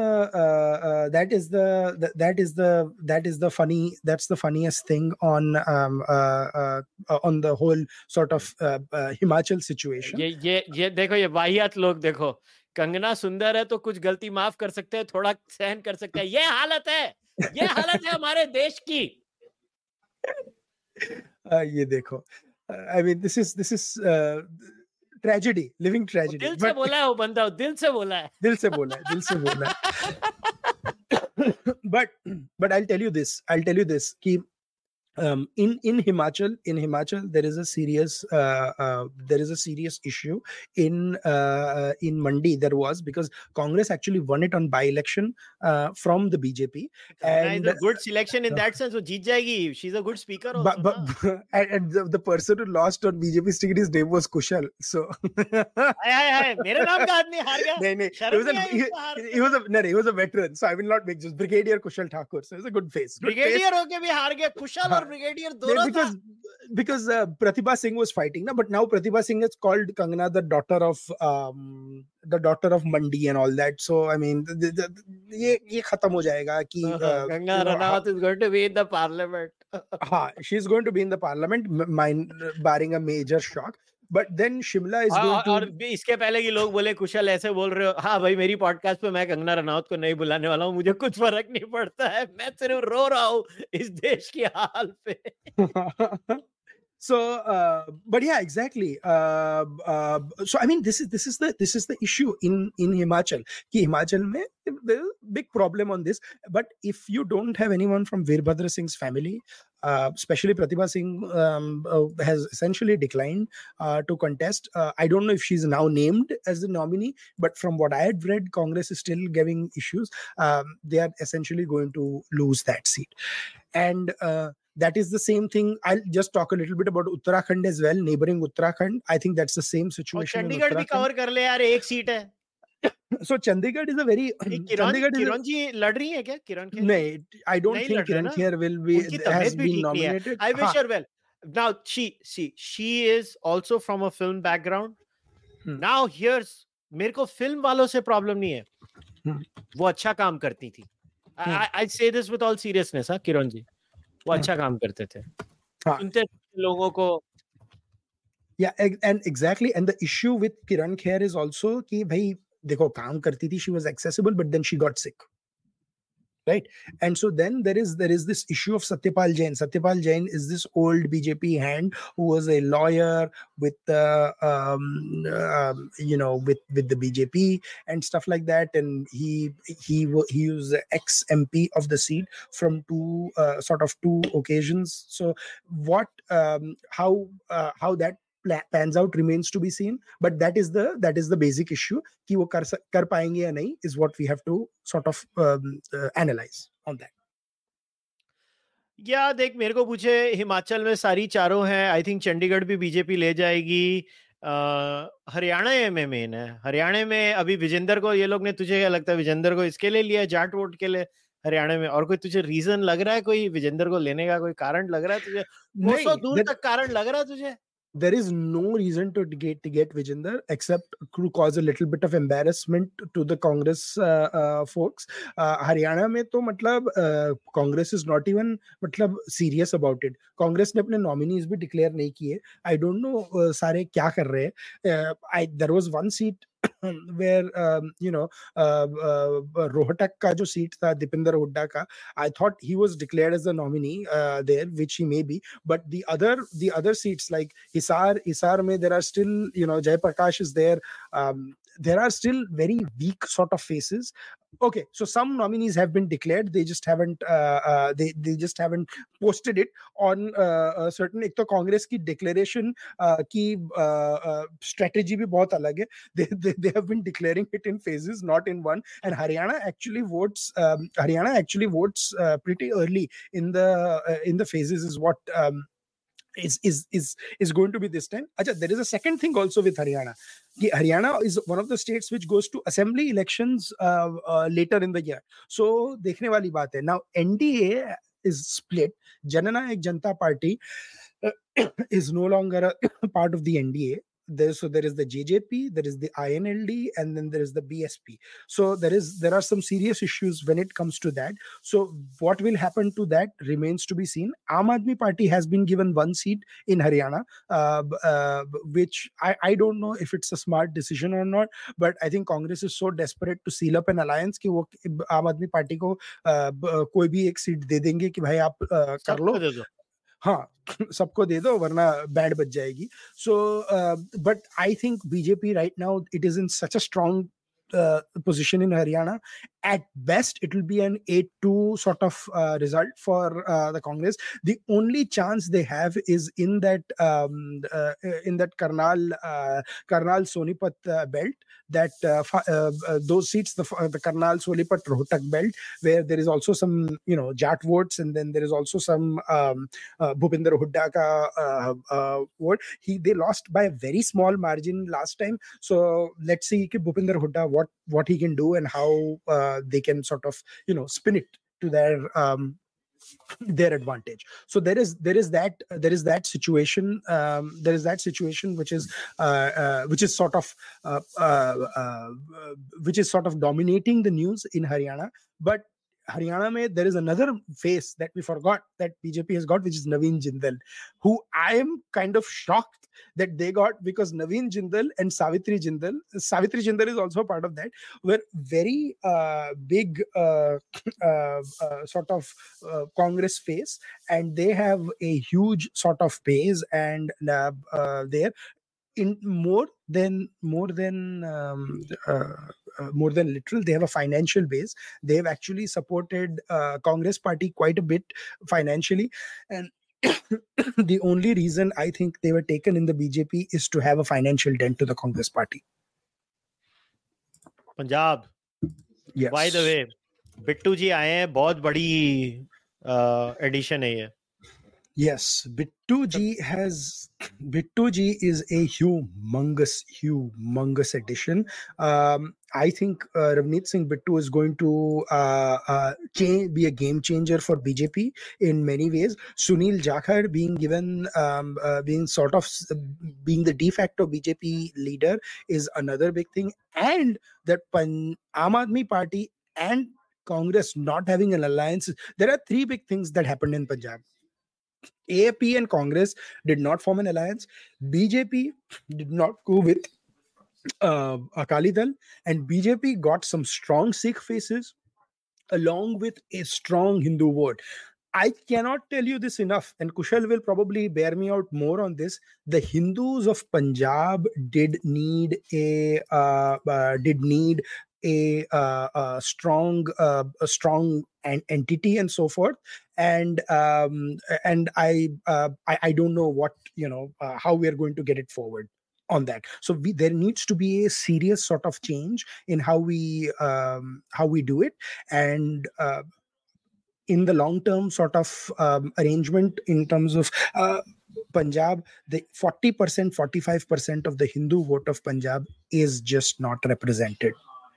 the funniest thing on the whole sort of Himachal situation. ये देखो ये वाहियात लोग देखो कंगना सुंदर है तो कुछ गलती माफ कर सकते हैं थोड़ा सहन कर सकते हैं ये हालत है हमारे देश की ये देखो I mean this is tragedy living tragedy दिल से बोला है वो बंदा दिल से बोला है but I'll tell you this कि in Himachal there is a serious issue in Mandi there was because Congress actually won it on by-election from the BJP and a good selection in that sense वो जीत जाएगी she's a good speaker also but and the person who lost on BJP's ticket his name was Kushal so हाय मेरे नाम का आदमी हार गया नहीं he was a veteran so I will not make just Brigadier Kushal Thakur so it was a good face Brigadier होके भी हार गया Kushal और Brigadier दोनों because Pratibha Singh was fighting na, but now Pratibha Singh has called Kangana the daughter of Mandi and all that so I mean ये खत्म हो जाएगा कि Kangana Ranaut is going to be in the parliament she's going to be in the parliament barring a major shock but then Shimla is going to और इसके पहले कि लोग बोले कुशल ऐसे बोल रहे हो हाँ भाई मेरी पॉडकास्ट पे मैं कंगना रनौत को नहीं बुलाने वाला हूँ मुझे कुछ फर्क नहीं पड़ता है मैं सिर्फ रो रहा हूँ इस देश की हाल पे so but yeah exactly so I mean this is the issue in Himachal ki Himachal mein there's a big problem on this but if you don't have anyone from Veerbhadra Singh's family especially Pratibha Singh has essentially declined to contest I don't know if she's now named as the nominee but from what I had read Congress is still giving issues they are essentially going to lose that seat and that is the same thing. I'll just talk a little bit about Uttarakhand as well, neighboring Uttarakhand. I think that's the same situation. Chandigarh भी cover कर ले यार एक seat है. So Chandigarh is a very Kiran ji लड़ रही है क्या किरण खेर? नहीं, I don't think Kiran Kher will be has been nominated. I wish her well. Now she is also from a film background. Now here's मेरे को film वालों से problem नहीं है. वो अच्छा काम करती थी. I say this with all seriousness, हाँ किरण जी. वो अच्छा काम करते थे सुनते लोगों को yeah and exactly and the issue with Kiran Kher is also कि भाई देखो काम करती थी she was accessible but then she got sick right and so then there is this issue of Satyapal Jain is this old BJP hand who was a lawyer with with the BJP and stuff like that and he was the ex MP of the seat from two occasions so what how that pans out remains to be seen, but that is the basic issue कि वो कर पाएंगे या नहीं is what we have to sort of analyze on that. या देख, मेरे को पूछे हिमाचल में सारी चारों हैं, आई थिंक चंडीगढ़ भी बीजेपी ले जाएगी, हरियाणा में मेन है। हरियाणा में अभी विजेंद्र को, ये लोग ने, तुझे क्या लगता है विजेंद्र को इसके लिए लिया, जाट वोट के लिए हरियाणा में? और कोई तुझे रीजन लग रहा है, कोई विजेंद्र को लेने का कोई कारण लग रहा है तुझे? कोसों दूर तक कारण लग रहा है तुझे? There is no reason to get Vijender except to cause a little bit of embarrassment to the Congress folks. Haryana में तो मतलब Congress is not even मतलब serious about it. Congress ने अपने nominees भी declare नहीं किए. I don't know सारे क्या कर रहे हैं. There was one seat where Rohtak का जो सीट था दीपेंद्र हुड्डा का, I thought he was declared as the nominee there, which he may be, but the other seats like Hisar mein there are still, Jay Prakash is there. There are still very weak sort of faces. Okay, so some nominees have been declared, they just haven't they just haven't posted it on a certain. एक तो कांग्रेस की declaration की strategy भी बहुत अलग है. They have been declaring it in phases, not in one. And Haryana actually votes pretty early in the phases is what is going to be this time. Achha, there is a second thing also with Haryana. Haryana is one of the states which goes to assembly elections later in the year. So देखने वाली बात है. Now NDA is split. Jananayak Janata Party is no longer a part of the NDA. There is the JJP, there is the INLD, and then there is the BSP. So there are some serious issues when it comes to that. So what will happen to that remains to be seen. Aam Aadmi Party has been given one seat in Haryana, which I don't know if it's a smart decision or not, but I think Congress is so desperate to seal up an alliance कि वो Aam Aadmi Party को कोई भी एक seat दे देंगे कि भाई आप कर लो, हाँ सबको दे दो वरना बैंड बज जाएगी. So but I think BJP right now, it is in such a strong position in Haryana. At best it will be an 8-2 sort of result for the Congress. The only chance they have is in that Karnal Sonipat belt, that those seats, the Karnal Sonipat Rohtak belt, where there is also some Jat votes, and then there is also some Bhupinder Hooda ka vote. They lost by a very small margin last time, so let's see कि Bhupinder Hooda what he can do and how they can sort of spin it to their advantage. So there is that situation. There is that situation which is sort of dominating the news in Haryana. But Haryana mein there is another face that we forgot that BJP has got, which is Naveen Jindal, who I am kind of shocked that they got, because Naveen Jindal and Savitri Jindal is also part of that, were very big sort of Congress face, and they have a huge sort of base, and there in more than literal, they have a financial base. They have actually supported Congress party quite a bit financially, and the only reason I think they were taken in the BJP is to have a financial dent to the Congress party. Punjab. Yes. By the way, Bittu जी आए हैं, बहुत बड़ी addition है ये. Yes, Bittu ji is a humongous addition. I think Ravneet Singh Bittu is going to be a game changer for BJP in many ways. Sunil Jakhar being given, being the de facto BJP leader is another big thing. And that Aam Aadmi Party and Congress not having an alliance. There are three big things that happened in Punjab. AAP and Congress did not form an alliance. BJP did not go with Akali Dal, and BJP got some strong Sikh faces along with a strong Hindu vote. I cannot tell you this enough, and Kushal will probably bear me out more on this. The Hindus of Punjab did need a strong entity and so forth. And I don't know what how we are going to get it forward on that. So there needs to be a serious sort of change in how we do it. And in the long term sort of arrangement in terms of Punjab, the 40%, 45% of the Hindu vote of Punjab is just not represented.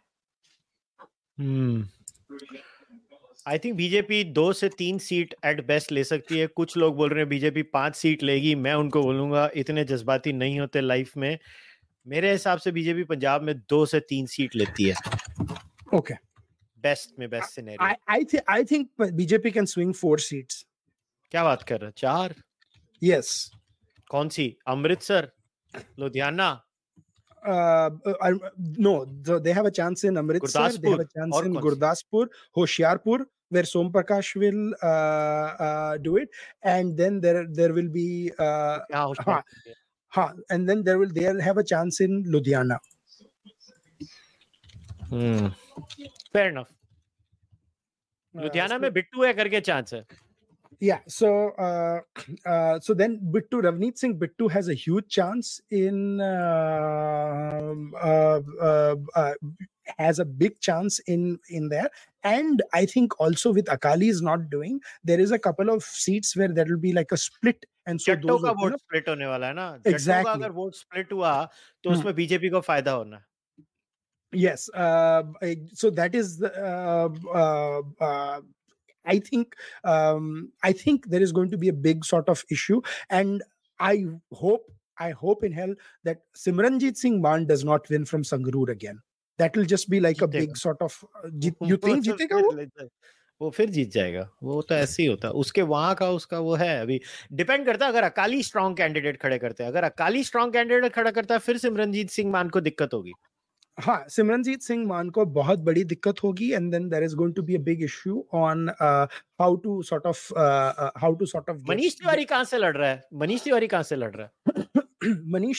I think BJP 2 से 3 seat at best ले सकती है. कुछ लोग बोल रहे हैं BJP 5 seat लेगी. मैं उनको बोलूंगा इतने जज्बाती नहीं होते लाइफ में. मेरे हिसाब से बीजेपी पंजाब में 2 से 3 सीट लेती है. ओके, बेस्ट में best scenario. I think BJP can swing 4 seats. क्या बात कर रहे हैं? 4? यस. कौन सी? Amritsar, Ludhiana? No, they have a chance in Amritsar. They have a chance in Gurdaspur, Hoshiarpur, where Som Prakash will do it, and then there will be and then they'll have a chance in Ludhiana. Fair enough. Ludhiana में बिट्टू है करके chance है. Yeah, so then Bittu, Ravneet Singh Bittu has a huge chance in has a big chance in there. And I think also with Akali is not doing, there is a couple of seats where there will be like a split, and so जट्टों का vote split होने वाला है ना. जट्टों का अगर vote split हुआ तो उसमें बीजेपी को फायदा होना है. Yes, so that is I think there is going to be a big sort of issue, and I hope in hell that Simranjit Singh Mann does not win from Sangrur again. That will just be like a big sort of. You think जीतेगा वो फिर जीत जाएगा. वो तो ऐसे ही होता है. उसके वहां का उसका वो है. अभी डिपेंड करता है. अगर अकाली स्ट्रॉन्ग कैंडिडेट खड़े करते हैं, अगर अकाली स्ट्रॉन्ग कैंडिडेट खड़ा करता है, फिर सिमरनजीत सिंह मान को दिक्कत होगी. हाँ, सिमरनजीत सिंह मान को बहुत बड़ी दिक्कत होगी, and then there is going to be a big issue on how to sort of Manish Tiwari कहां से लड़ रहा है? मनीष तिवारी कहां से लड़ रहा है?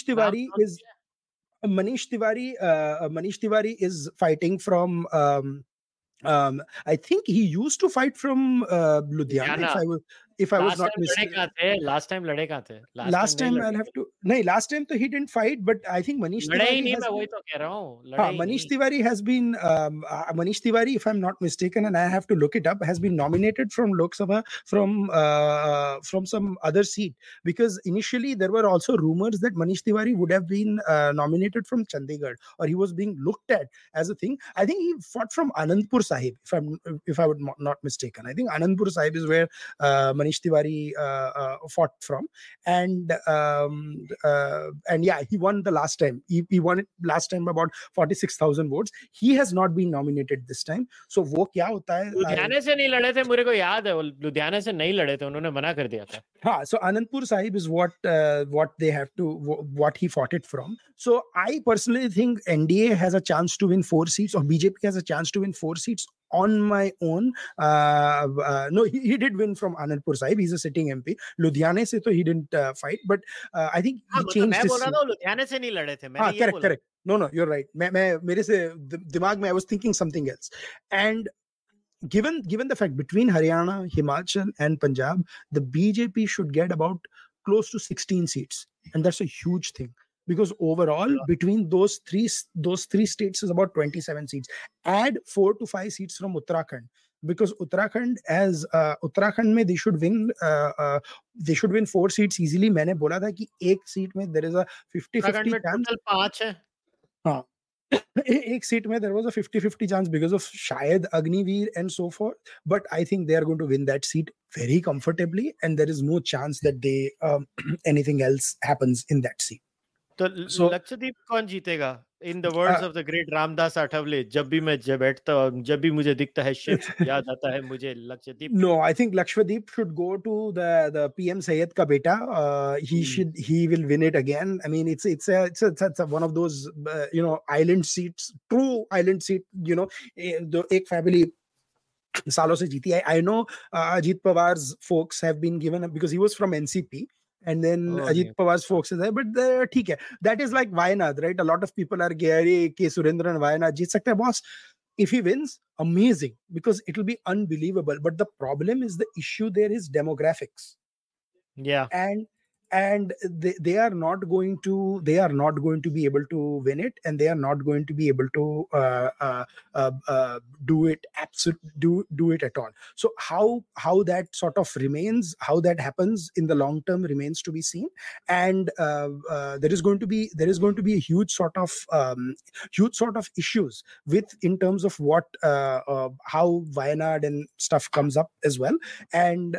Manish Tiwari is fighting from I think he used to fight from Ludhiana, if I was not mistaken. Last time लड़े कहाँ थे? Last time I'll have to. No, last time तो he didn't fight, but I think Manish Tiwari मैं वही तो कह रहा हूँ. Manish Tiwari has been Manish Tiwari, if I'm not mistaken, and I have to look it up, has been nominated from Lok Sabha from some other seat, because initially there were also rumors that Manish Tiwari would have been nominated from Chandigarh, or he was being looked at as a thing. I think he fought from Anandpur Sahib, if I would not mistaken. I think Anandpur Sahib is where Manish Tiwari fought from, and yeah, he won the last time. He won it last time about 46,000 votes. He has not been nominated this time. So वो क्या होता है? लुधियाना से नहीं लड़े थे, मेरे को याद है. लुधियाना से नहीं लड़े थे, उन्होंने मना कर दिया था. हाँ, so Anandpur Sahib is what they have to, what he fought it from. So I personally think NDA has a chance to win 4 seats, or BJP has a chance to win 4 seats. On my own, no, he did win from Anandpur Sahib. He's a sitting MP. Ludhiana se to he didn't fight, but I think he changed his. मैं बोल रहा था लुधियाना से नहीं लड़े थे. मैंने ये बोला. Correct. No, you're right. मैं मेरे से दिमाग में I was thinking something else. And given the fact between Haryana, Himachal, and Punjab, the BJP should get about close to 16 seats, and that's a huge thing. Because overall, between those three states is about 27 seats. Add 4 to 5 seats from Uttarakhand, because Uttarakhand में they should win 4 seats easily. मैंने बोला था कि एक seat में there is a 50-50 chance. Total 5 है. हाँ, एक सीट में there was a 50-50 chance because of शायद Agniveer and so forth. But I think they are going to win that seat very comfortably, and there is no chance that they anything else happens in that seat. तो लक्षद्वीप कौन जीतेगा? In the words of the great Ramdas Athawale, जब भी मैं बैठता हूँ, जब भी मुझे दिखता है शिप, याद आता है मुझे Lakshadweep. No, I think Lakshadweep should go to the PM Syed ka beta. He will win it again. I mean, it's one of those island seats, true island seat. The एक family सालों से जीती है. I know Ajit Pawar's folks have been given, because he was from NCP. And then Ajit Pawar's folks is there, but theek hai. That is like Wayanad, right? A lot of people are gay, K. Surendran Wayanad jeet sakta hai, boss. If he wins, amazing, because it will be unbelievable. But the problem is, the issue there is demographics. Yeah. And they are not going to be able to win it, and they are not going to be able to do it at all. So how that sort of remains, how that happens in the long term remains to be seen. And there is going to be a huge sort of issues with, in terms of what how Wayanad and stuff comes up as well. And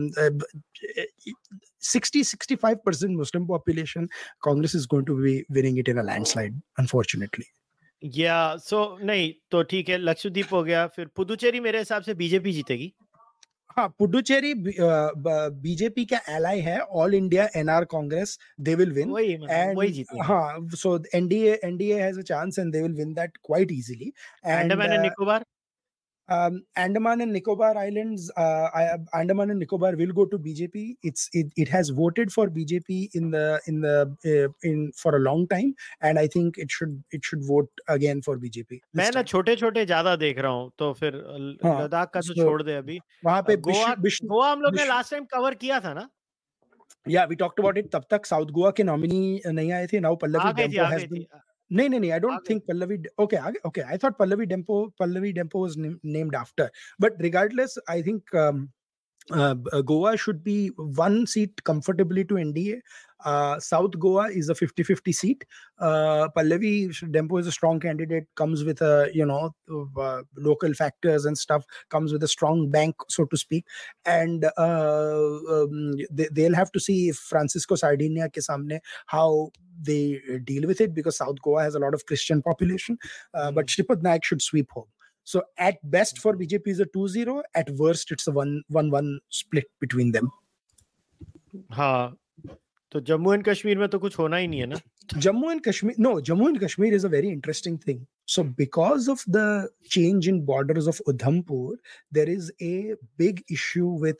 60-65% Muslim population, Congress is going to be winning it in a landslide, unfortunately. Yeah, so नहीं तो ठीक है, लक्षद्वीप हो गया, फिर पुदुचेरी मेरे हिसाब से बीजेपी जीतेगी. हाँ, पुडुचेरी बीजेपी का एलाई है, All India NR Congress, they will win. वही जीतेगी. हाँ, so NDA has a chance and they will win that quite easily. And Andaman and Nicobar? Andaman and Nicobar Islands, Andaman and Nicobar will go to BJP. It has voted for BJP for a long time, and I think it should vote again for BJP. मैं ना छोटे ज्यादा देख रहा हूँ, तो फिर लद्दाख का तो छोड़ दे अभी. वहाँ पे गोवा हम लोग ने लास्ट टाइम कवर किया था ना. Yeah, we talked about it. तब तक साउथ गोवा के नॉमिनी नहीं आए थे. Now Pallavi Dempo has been. No, I don't think Pallavi. Okay. I thought Pallavi Dempo was named after. But regardless, I think Goa should be one seat comfortably to NDA. South Goa is a 50-50 seat. Pallavi Dempo is a strong candidate, comes with local factors and stuff, comes with a strong bank, so to speak. And they'll have to see if Francisco Sardinia ke samne how they deal with it, because South Goa has a lot of Christian population. But Shripad Naik should sweep home. So at best for BJP is a 2-0. At worst, it's a 1-1 split between them. हाँ, तो Jammu and Kashmir में तो कुछ होना ही नहीं है ना. Jammu and Kashmir is a very interesting thing. So because of the change in borders of Udhampur, there is a big issue with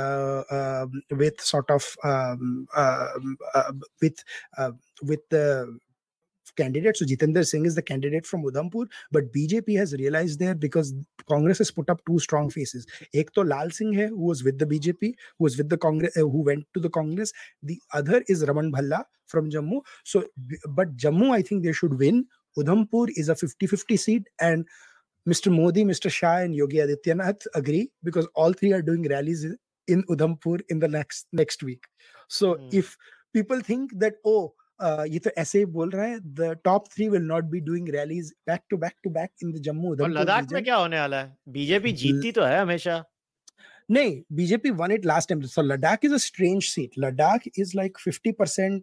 the candidate. So Jitendra Singh is the candidate from Udhampur, but BJP has realized there, because Congress has put up two strong faces. Ek to Lal Singh hai, who was with the BJP, who was with the Congress, who went to the Congress. The other is Raman Bhalla from Jammu. So, but Jammu, I think they should win. Udhampur is a 50-50 seat, and Mr. Modi, Mr. Shah, and Yogi Adityanath agree, because all three are doing rallies in Udhampur in the next week. So if people think that, ये तो ऐसे ही बोल रहा है, the top three will not be doing rallies back to back in the Jammu Udhampur. और लद्दाख में क्या होने वाला है? बीजेपी जीतती तो है हमेशा. No, BJP won it last time. So Ladakh is a strange seat. Ladakh is like 50%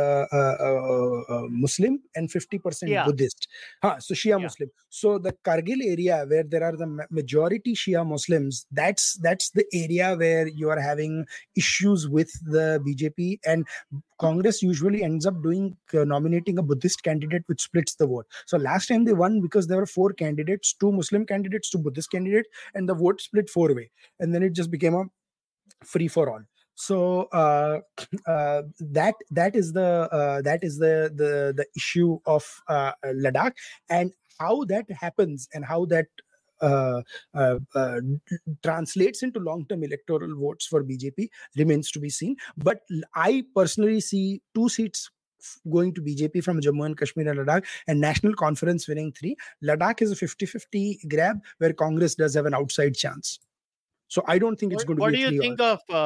Muslim and 50% Buddhist. So Shia Muslim. So the Kargil area, where there are the majority Shia Muslims, that's the area where you are having issues with the BJP, and Congress usually ends up nominating a Buddhist candidate, which splits the vote. So last time they won because there were 4 candidates, 2 Muslim candidates, 2 Buddhist candidates, and the vote split 4-way. And then it just became a free for all. So that is the issue of Ladakh, and how that happens and how that translates into long-term electoral votes for BJP remains to be seen. But I personally see 2 seats going to BJP from Jammu and Kashmir and Ladakh, and National Conference winning 3. Ladakh is a 50-50 grab, where Congress does have an outside chance. So I don't think it's going to be. What do you think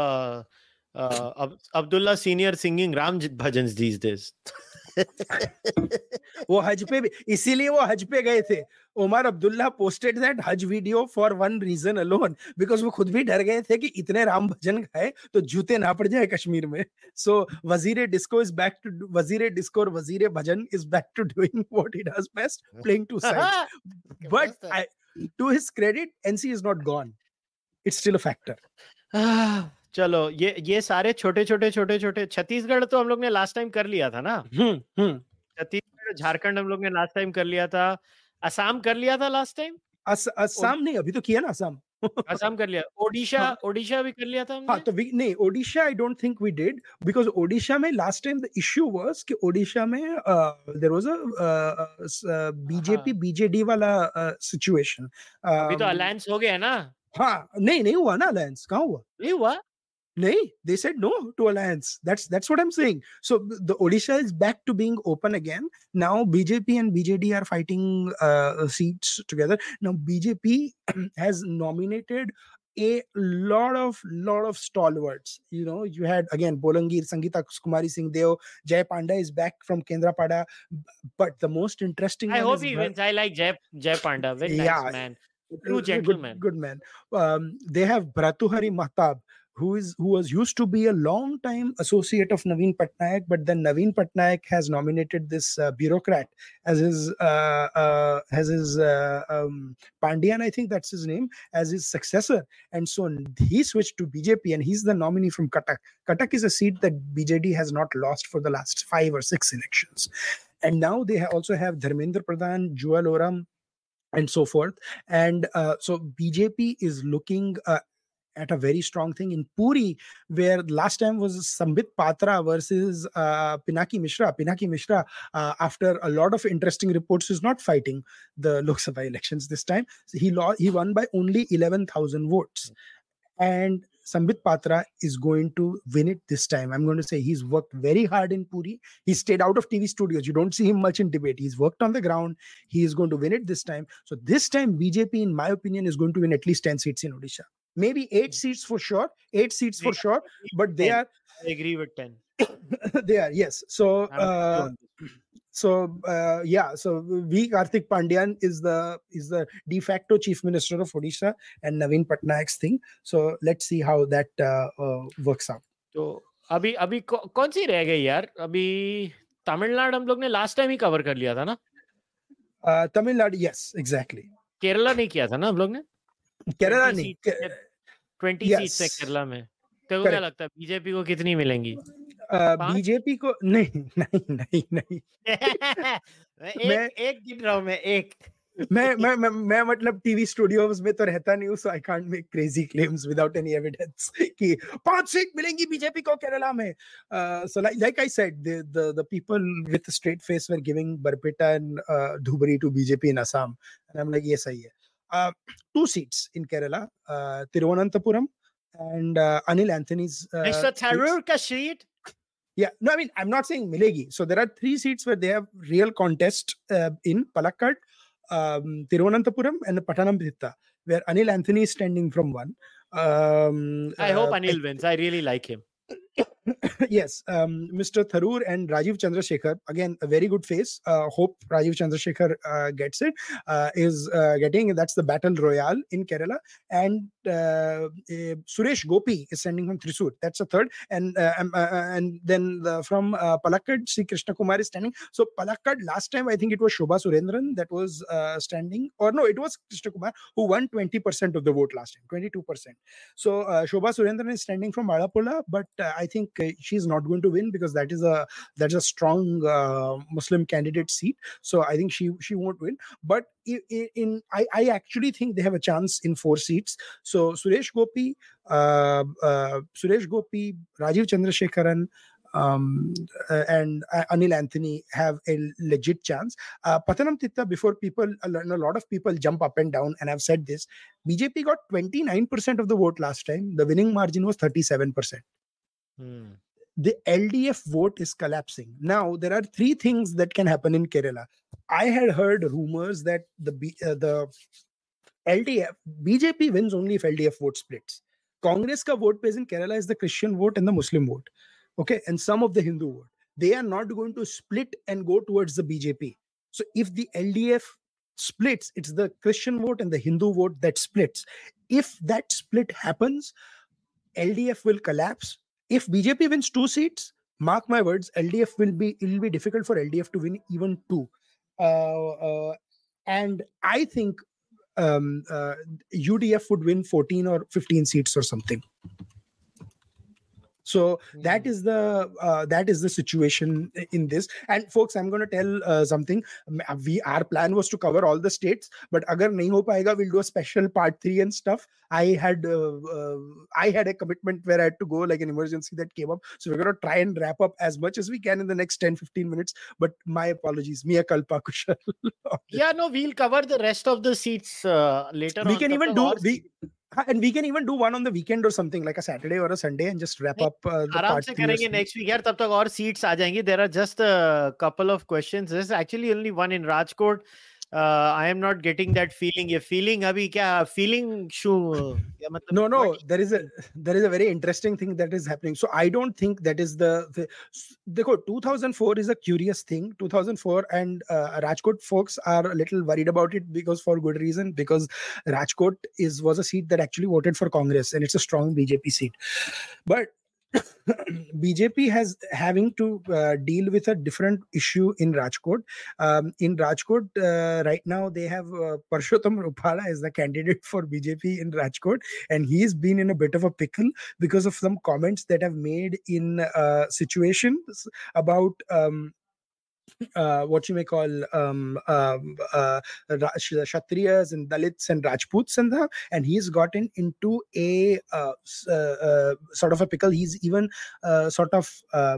of Abdullah Senior singing Ram bhajans these days? वो हज पे भी, इसीलिए वो हज पे गए थे. Omar Abdullah posted that Hajj video for one reason alone, because वो खुद भी डर गए थे कि इतने राम भजन गाए तो जूते ना पड़ जाए कश्मीर में. So Wazir Disco is back to Wazir Disco or Wazir Bhajan is back to doing what he does best, playing 2 sides. But to his credit, NC is not gone. It's still a factor. चलो, ये सारे छोटे छत्तीसगढ़ तो हम लोग ने last time कर लिया था ना. छत्तीसगढ़, झारखंड हम लोग ने लास्ट टाइम कर लिया था. असम कर लिया था लास्ट टाइम. असम नहीं, अभी तो किया ना असम. असम कर लिया, ओडिशा हाँ ओडिशा भी कर लिया था हाँ हमने। तो नहीं Odisha I don't think we did because Odisha में last time the issue was कि ओडिशा में देयर वाज अ बीजेपी हाँ, बीजेडी वाला सिचुएशन अभी तो अलायंस हो गया ना? हाँ नहीं नहीं हुआ ना अलायंस कहाँ हुआ नहीं हुआ? नहीं they said no to alliance that's what I'm saying so the Odisha is back to being open again now BJP and BJD are fighting seats together now BJP has nominated a lot of stalwarts you know you had again Bolangir Sangeeta Kumari Singh Deo Jay Panda is back from Kendrapada but the most interesting I one hope is he wins. I like Jay Panda. Very nice yeah man. True gentleman. good man. They have Bratuhari Mahtab, who was used to be a long time associate of Naveen Patnaik, but then Naveen Patnaik has nominated this bureaucrat as his Pandian, I think that's his name, as his successor, and so he switched to BJP, and he's the nominee from Cuttack. Cuttack is a seat that BJD has not lost for the last 5 or 6 elections, and now they also have Dharmendra Pradhan, Joel Oram, and so forth. And so BJP is looking at a very strong thing in Puri, where last time was Sambit Patra versus Pinaki Mishra. Pinaki Mishra, after a lot of interesting reports, is not fighting the Lok Sabha elections this time. So he won by only 11,000 votes. And Sambit Patra is going to win it this time. I'm going to say he's worked very hard in Puri. He stayed out of TV studios. You don't see him much in debate. He's worked on the ground. He is going to win it this time. So this time, BJP, in my opinion, is going to win at least 10 seats in Odisha. Maybe 8 seats for sure. 8 seats for sure. But they 10. are. I agree with 10. They are, yes. So I'm with you on this. so V Karthik Pandyan is the de facto chief minister of Odisha and Naveen Patnaik's thing. So let's see how that works out. तो अभी अभी कौन सी रह गई यार? अभी तमिलनाडु हम लोग ने लास्ट टाइम ही कवर कर लिया था ना? Tamil Nadu, yes, exactly. Kerala नहीं किया था ना हम लोग ने? Kerala नहीं. 20 सीट्स है केरला में. तेरे को क्या लगता है बीजेपी को कितनी मिलेंगी? बीजेपी को नहीं नहीं नहीं नहीं एक गिन रहा हूं मैं एक. मैं मतलब टीवी स्टूडियोज में तो रहता नहीं हूँ so I can't make crazy claims without any evidence कि 5 सीट मिलेंगी बीजेपी को केरला में so like I said the people with a straight face were giving Barpeta and Dhubari to BJP in Assam and I'm like ये सही है 2 seats in Kerala Thiruvananthapuram and Anil Anthony's Mr. Tharoor ka seat. Yeah, no, I mean, I'm not saying Milegi. So there are 3 seats where they have real contest in Palakkad, Thiruvananthapuram, and Pathanamthitta, where Anil Anthony is standing from one. I hope Anil wins. I really like him. Yes, Mr. Tharoor and Rajiv Chandrasekhar, again, a very good face. Hope Rajiv Chandrasekhar gets it. Is getting, that's the battle royale in Kerala. And Suresh Gopi is standing from Thrissur. That's a third. And then from Palakkad, Sri Krishna Kumar is standing. So Palakkad, last time, I think it was Shobha Surendran that was standing. Or no, it was Krishna Kumar who won 20% of the vote last time, 22%. So Shobha Surendran is standing from Malapula, but I think she's not going to win because that's a strong Muslim candidate seat. So I think she won't win. But I actually think they have a chance in 4 seats. So Suresh Gopi, Rajiv Chandrasekharan, and Anil Anthony have a legit chance. Pathanamthitta, before a lot of people jump up and down, and I've said this, BJP got 29% of the vote last time. The winning margin was 37%. The LDF vote is collapsing. Now, there are 3 things that can happen in Kerala. I had heard rumors that the LDF, BJP wins only if LDF vote splits. Congress ka vote base in Kerala is the Christian vote and the Muslim vote. Okay, and some of the Hindu vote. They are not going to split and go towards the BJP. So if the LDF splits, it's the Christian vote and the Hindu vote that splits. If that split happens, LDF will collapse. If BJP wins 2 seats, mark my words, it will be difficult for LDF to win even 2. And I think UDF would win 14 or 15 seats or something. So that is the situation in this. And folks, I'm going to tell something. Our plan was to cover all the states, but agar nahi ho paega, we'll do a special part 3 and stuff. I had a commitment where I had to go, like an emergency that came up. So we're going to try and wrap up as much as we can in the next 10-15 minutes. But my apologies. Mea culpa, Kushal. Yeah, no, we'll cover the rest of the seats later We on. can even do we can even do one on the weekend or something, like a Saturday or a Sunday, and just wrap up the आराम part से 3 or करेंगे something. next week यार, तब तक और seats आ जाएंगी. There are just a couple of questions. There's actually only one in Rajkot. I am not getting that feeling. ये feeling अभी क्या feeling शू या मतलब No, what? there is a very interesting thing that is happening. So I don't think that is the देखो, 2004 is a curious thing. 2004 and Rajkot folks are a little worried about it, because for good reason, because Rajkot was a seat that actually voted for Congress, and it's a strong BJP seat. But BJP has having to deal with a different issue in Rajkot. In Rajkot, right now they have Parshottam Rupala as the candidate for BJP in Rajkot, and he's been in a bit of a pickle because of some comments that have made in situations about what you may call Kshatriyas and Dalits and Rajputs and he's gotten into a sort of a pickle. He's even sort of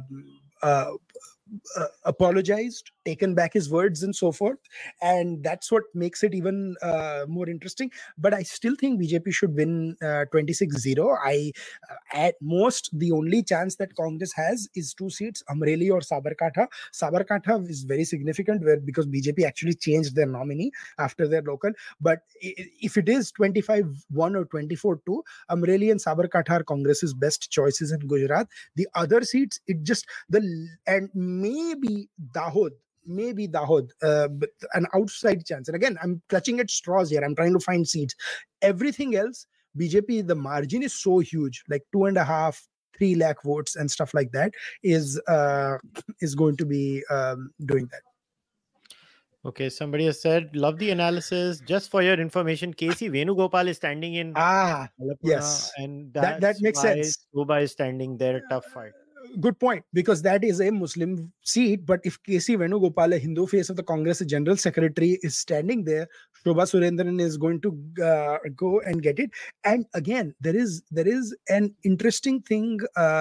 apologized, taken back his words and so forth, and that's what makes it even more interesting. But I still think BJP should win 26-0. At most, the only chance that Congress has is 2 seats, Amreli or Sabarkantha. Sabarkantha is very significant because BJP actually changed their nominee after their local. But if it is 25-1 or 24-2, Amreli and Sabarkantha are Congress's best choices in Gujarat. The other seats, and maybe Dahod, but an outside chance. And again, I'm clutching at straws here. I'm trying to find seats. Everything else, BJP, the margin is so huge, like 2.5-3 lakh votes and stuff like that, is going to be doing that. Okay, somebody has said, love the analysis. Just for your information, KC Venugopal is standing in Alapuna, yes, and that makes sense. Shobha is standing there. Tough fight. Good point, because that is a Muslim seat. But if KC Venugopal, a Hindu face of the Congress General Secretary, is standing there, Shobha Surendran is going to go and get it. And again, there is an interesting thing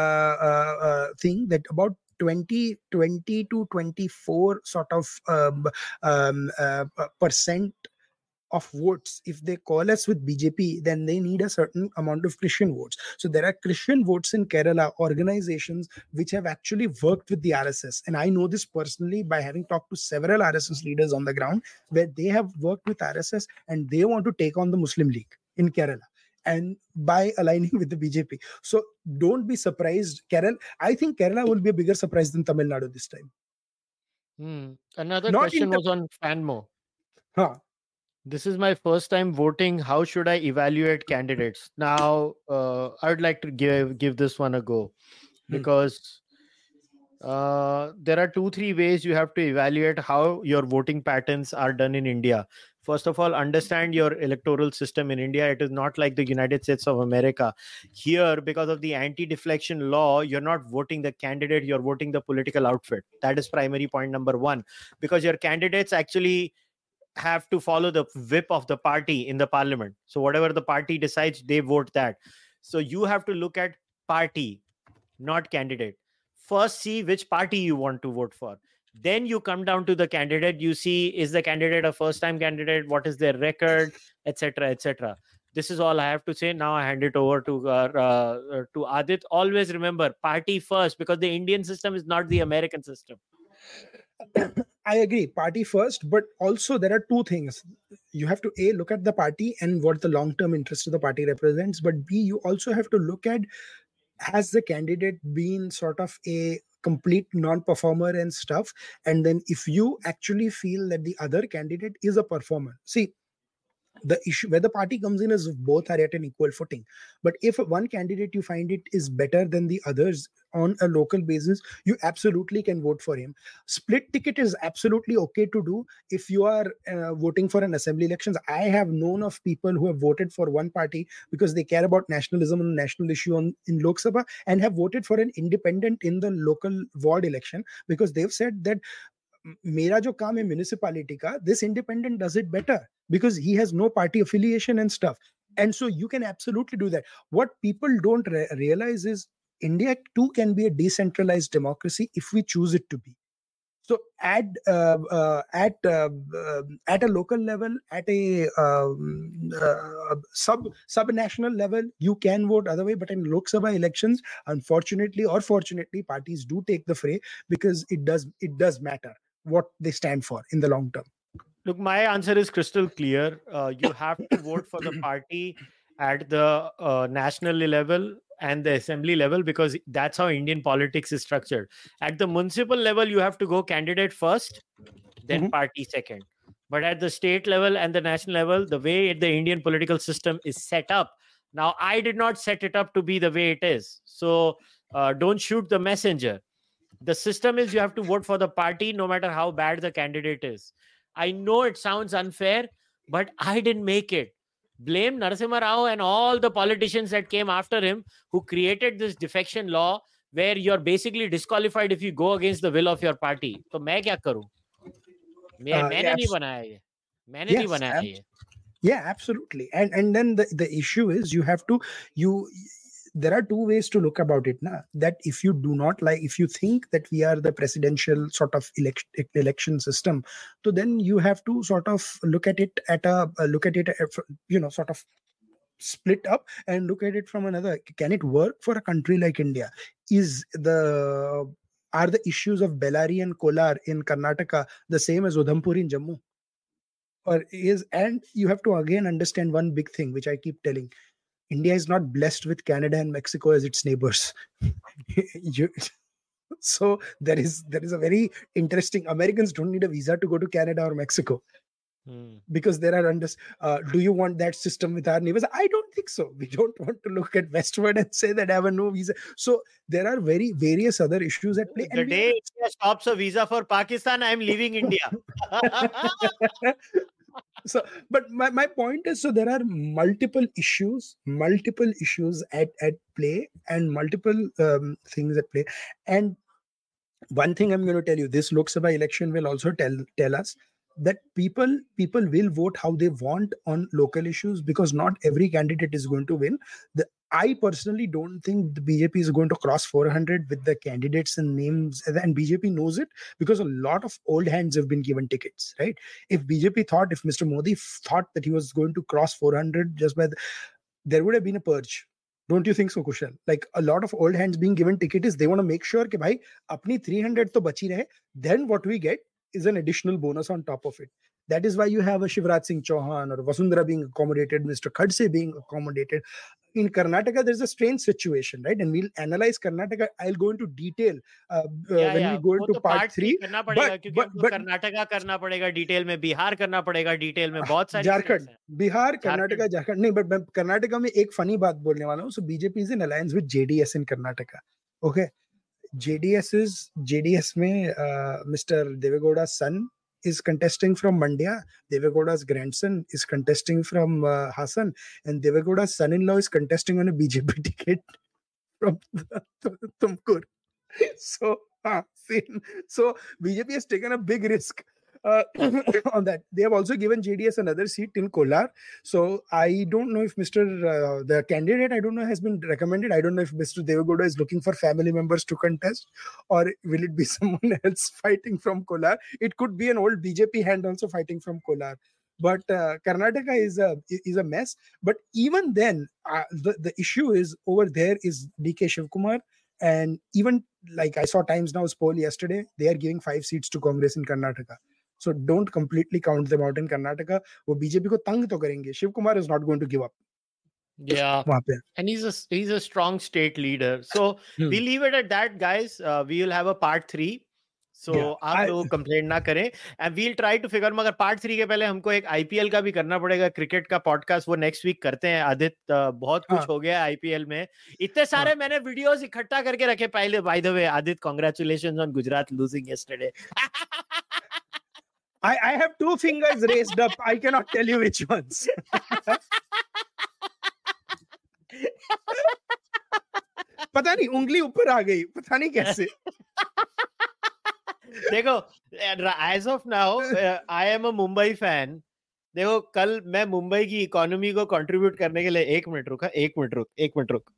that about 20 to 24 sort of percent of votes, if they coalesce with BJP, then they need a certain amount of Christian votes. So there are Christian votes in Kerala, organizations which have actually worked with the RSS. And I know this personally by having talked to several RSS leaders on the ground, where they have worked with RSS and they want to take on the Muslim League in Kerala, and by aligning with the BJP. So don't be surprised. I think Kerala will be a bigger surprise than Tamil Nadu this time. Another question was on Fanmo. This is my first time voting. How should I evaluate candidates? Now, I would like to give this one a go, because there are 2-3 ways you have to evaluate how your voting patterns are done in India. First of all, understand your electoral system in India. It is not like the United States of America. Here, because of the anti-deflection law, you're not voting the candidate, you're voting the political outfit. That is primary point number 1, because your candidates actually have to follow the whip of the party in the parliament. So whatever the party decides, they vote that. So you have to look at party, not candidate. First, see which party you want to vote for. Then you come down to the candidate. You see, is the candidate a first-time candidate? What is their record, etc., etc. This is all I have to say. Now I hand it over to Adit. Always remember, party first, because the Indian system is not the American system. I agree, party first, but also there are 2 things. You have to A, look at the party and what the long-term interest of the party represents, but B, you also have to look at, has the candidate been sort of a complete non-performer and stuff, and then if you actually feel that the other candidate is a performer. See, The issue where the party comes in is if both are at an equal footing. But if one candidate you find it is better than the others on a local basis, you absolutely can vote for him. Split ticket is absolutely okay to do if you are voting for an assembly elections. I have known of people who have voted for one party because they care about nationalism and national issue in Lok Sabha, and have voted for an independent in the local ward election because they've said that मेरा जो काम है municipality का, this independent does it better because he has no party affiliation and stuff. And so you can absolutely do that. What people don't realize is India too can be a decentralized democracy if we choose it to be. So at a local level, at a sub-national level, you can vote other way. But in Lok Sabha elections, unfortunately or fortunately, parties do take the fray because it does matter what they stand for in the long term. Look, my answer is crystal clear. You have to vote for the party at the national level and the assembly level because that's how Indian politics is structured. At the municipal level, you have to go candidate first, then party second. But at the state level and the national level, the way the Indian political system is set up, now I did not set it up to be the way it is. So don't shoot the messenger. The system is you have to vote for the party no matter how bad the candidate is. I know it sounds unfair, but I didn't make it. Blame Narasimha Rao and all the politicians that came after him who created this defection law where you're basically disqualified if you go against the will of your party. So मैं क्या करूं? मैंने नहीं बनाया ये. मैंने नहीं बनाया ये. Yeah, absolutely. And then the issue is there are two ways to look about it now. That if you do not if you think that we are the presidential sort of election system, so then you have to sort of look at it sort of split up and look at it from another. Can it work for a country like India? Are the issues of Bellary and Kolar in Karnataka the same as Udhampur in Jammu? And you have to again understand one big thing, which I keep telling. India is not blessed with Canada and Mexico as its neighbors. So there is a very interesting. Americans don't need a visa to go to Canada or Mexico because there are do you want that system with our neighbors? I don't think so. We don't want to look at westward and say that I have a no visa. So there are various other issues at play. The day India stops a visa for Pakistan, I'm leaving India. So, but my point is, so there are multiple issues at play and multiple things at play. And one thing I'm going to tell you, this Lok Sabha election will also tell us that people will vote how they want on local issues because not every candidate is going to win. I personally don't think the BJP is going to cross 400 with the candidates and names, and BJP knows it because a lot of old hands have been given tickets, right? If Mr. Modi thought that he was going to cross 400 just there would have been a purge. Don't you think so, Kushal? Like a lot of old hands being given tickets, they want to make sure that, bhai, apni 300 to bachi rahe, then what we get is an additional bonus on top of it. That is why you have a Shivraj Singh Chauhan or Vasundhara being accommodated, Mr. Khadse being accommodated. In Karnataka, there's a strange situation, right? And we'll analyze Karnataka. I'll go into detail when we go into part 3. But Karnataka करना पड़ेगा detail में, Bihar करना पड़ेगा detail में, बहुत सारी Jharkhand, Bihar, Karnataka, Jharkhand. नहीं, but Karnataka में एक funny बात बोलने वाला हूँ. So BJP is in alliance with JDS in Karnataka. Okay, JDS में Mr. Devegowda's son is contesting from Mandya. Devegowda's grandson is contesting from Hassan, and Devegowda's son-in-law is contesting on a BJP ticket from Tumkur. So BJP has taken a big risk on that. They have also given JDS another seat in Kolar. So I don't know if the candidate, I don't know, has been recommended. I don't know if Mr. Devegowda is looking for family members to contest, or will it be someone else fighting from Kolar? It could be an old BJP hand also fighting from Kolar. But Karnataka is a mess. But even then, the issue is over there is DK Shivkumar. And even like I saw Times Now's poll yesterday, they are giving 5 seats to Congress in Karnataka. So don't completely count them out in Karnataka. वो BJP को तंग तो करेंगे. Shiv Kumar is not going to give up. Yeah, and he's a strong state leader. So we leave it at that, guys. We will have a part 3. So आप लोग complaint ना करें and we'll try to figure, मगर part 3 के पहले हमको एक IPL का भी करना पड़ेगा, क्रिकेट का पॉडकास्ट, वो नेक्स्ट वीक करते हैं। आदित्य बहुत कुछ हो गया आईपीएल में, इतने सारे मैंने वीडियोस इकट्ठा करके रखे पहले। By the way Aditya, congratulations on Gujarat losing yesterday. I have two fingers raised up. I cannot tell you which ones. पता नहीं, उंगली ऊपर आ गई, पता नहीं कैसे। देखो, as of now I am a Mumbai fan. देखो, कल मैं मुंबई की इकोनॉमी को कंट्रीब्यूट करने के लिए एक मिनट रुक।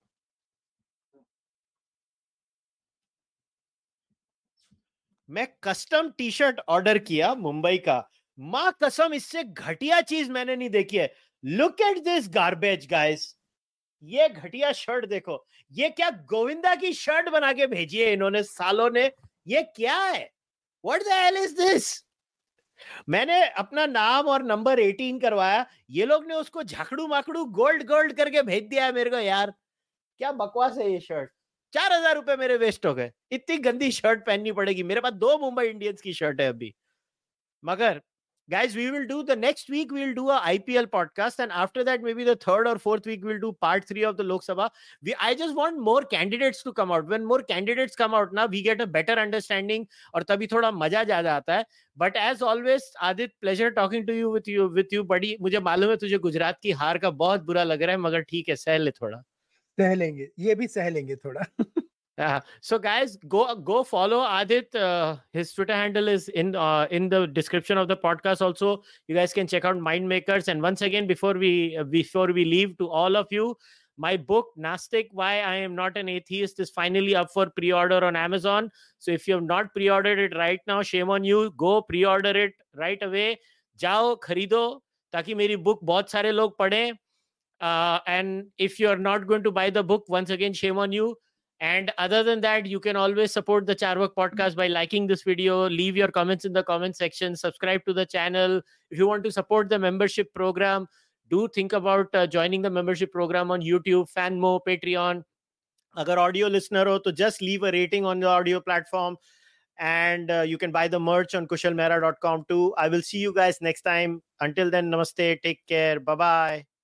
मैं कस्टम टी शर्ट ऑर्डर किया मुंबई का, मां कसम इससे घटिया चीज मैंने नहीं देखी है। Look at this garbage guys, ये घटिया शर्ट देखो, ये क्या गोविंदा की शर्ट बना के भेजी है इन्होंने सालों ने, ये क्या है? What the hell is this? मैंने अपना नाम और नंबर 18 करवाया, ये लोग ने उसको झाकड़ू माकड़ू गोल्ड करके भेज दिया है मेरे को। यार क्या बकवास है ये शर्ट, 4,000 रुपए मेरे वेस्ट हो गए। इतनी गंदी शर्ट पहननी पड़ेगी, मेरे पास 2 मुंबई इंडियंस की शर्ट है अभी। मगर guys, we will do the next week, we'll do a IPL podcast, and after that maybe the third or fourth week we'll do part 3 of the Lok Sabha. I just want more candidates to come out. When more candidates come out now, we get a better understanding और तभी थोड़ा मजा ज्यादा आता है। But as always, Adit, pleasure talking to you with you buddy। मुझे मालूम है तुझे गुजरात की हार का बहुत बुरा लग रहा है, मगर ठीक है, सह ले थोड़ा। सह लेंगे, ये भी सह लेंगे थोड़ा। So guys, go follow Adit. His Twitter handle is in the description of the podcast. Also, you guys can check out Mind Makers. And once again, before we leave, to all of you, my book Nastic: Why I Am Not an Atheist is finally up for pre-order on Amazon. So if you have not pre-ordered it right now, shame on you. Go pre-order it right away. जाओ खरीदो ताकि मेरी book बहुत सारे लोग पढ़ें. And if you are not going to buy the book, once again, shame on you. And other than that, you can always support the Charvak podcast by liking this video, leave your comments in the comment section, subscribe to the channel. If you want to support the membership program, do think about joining the membership program on YouTube, Fanmo, Patreon. Agar audio listener ho, to just leave a rating on the audio platform. And you can buy the merch on kushalmehra.com too. I will see you guys next time. Until then, namaste, take care, bye-bye.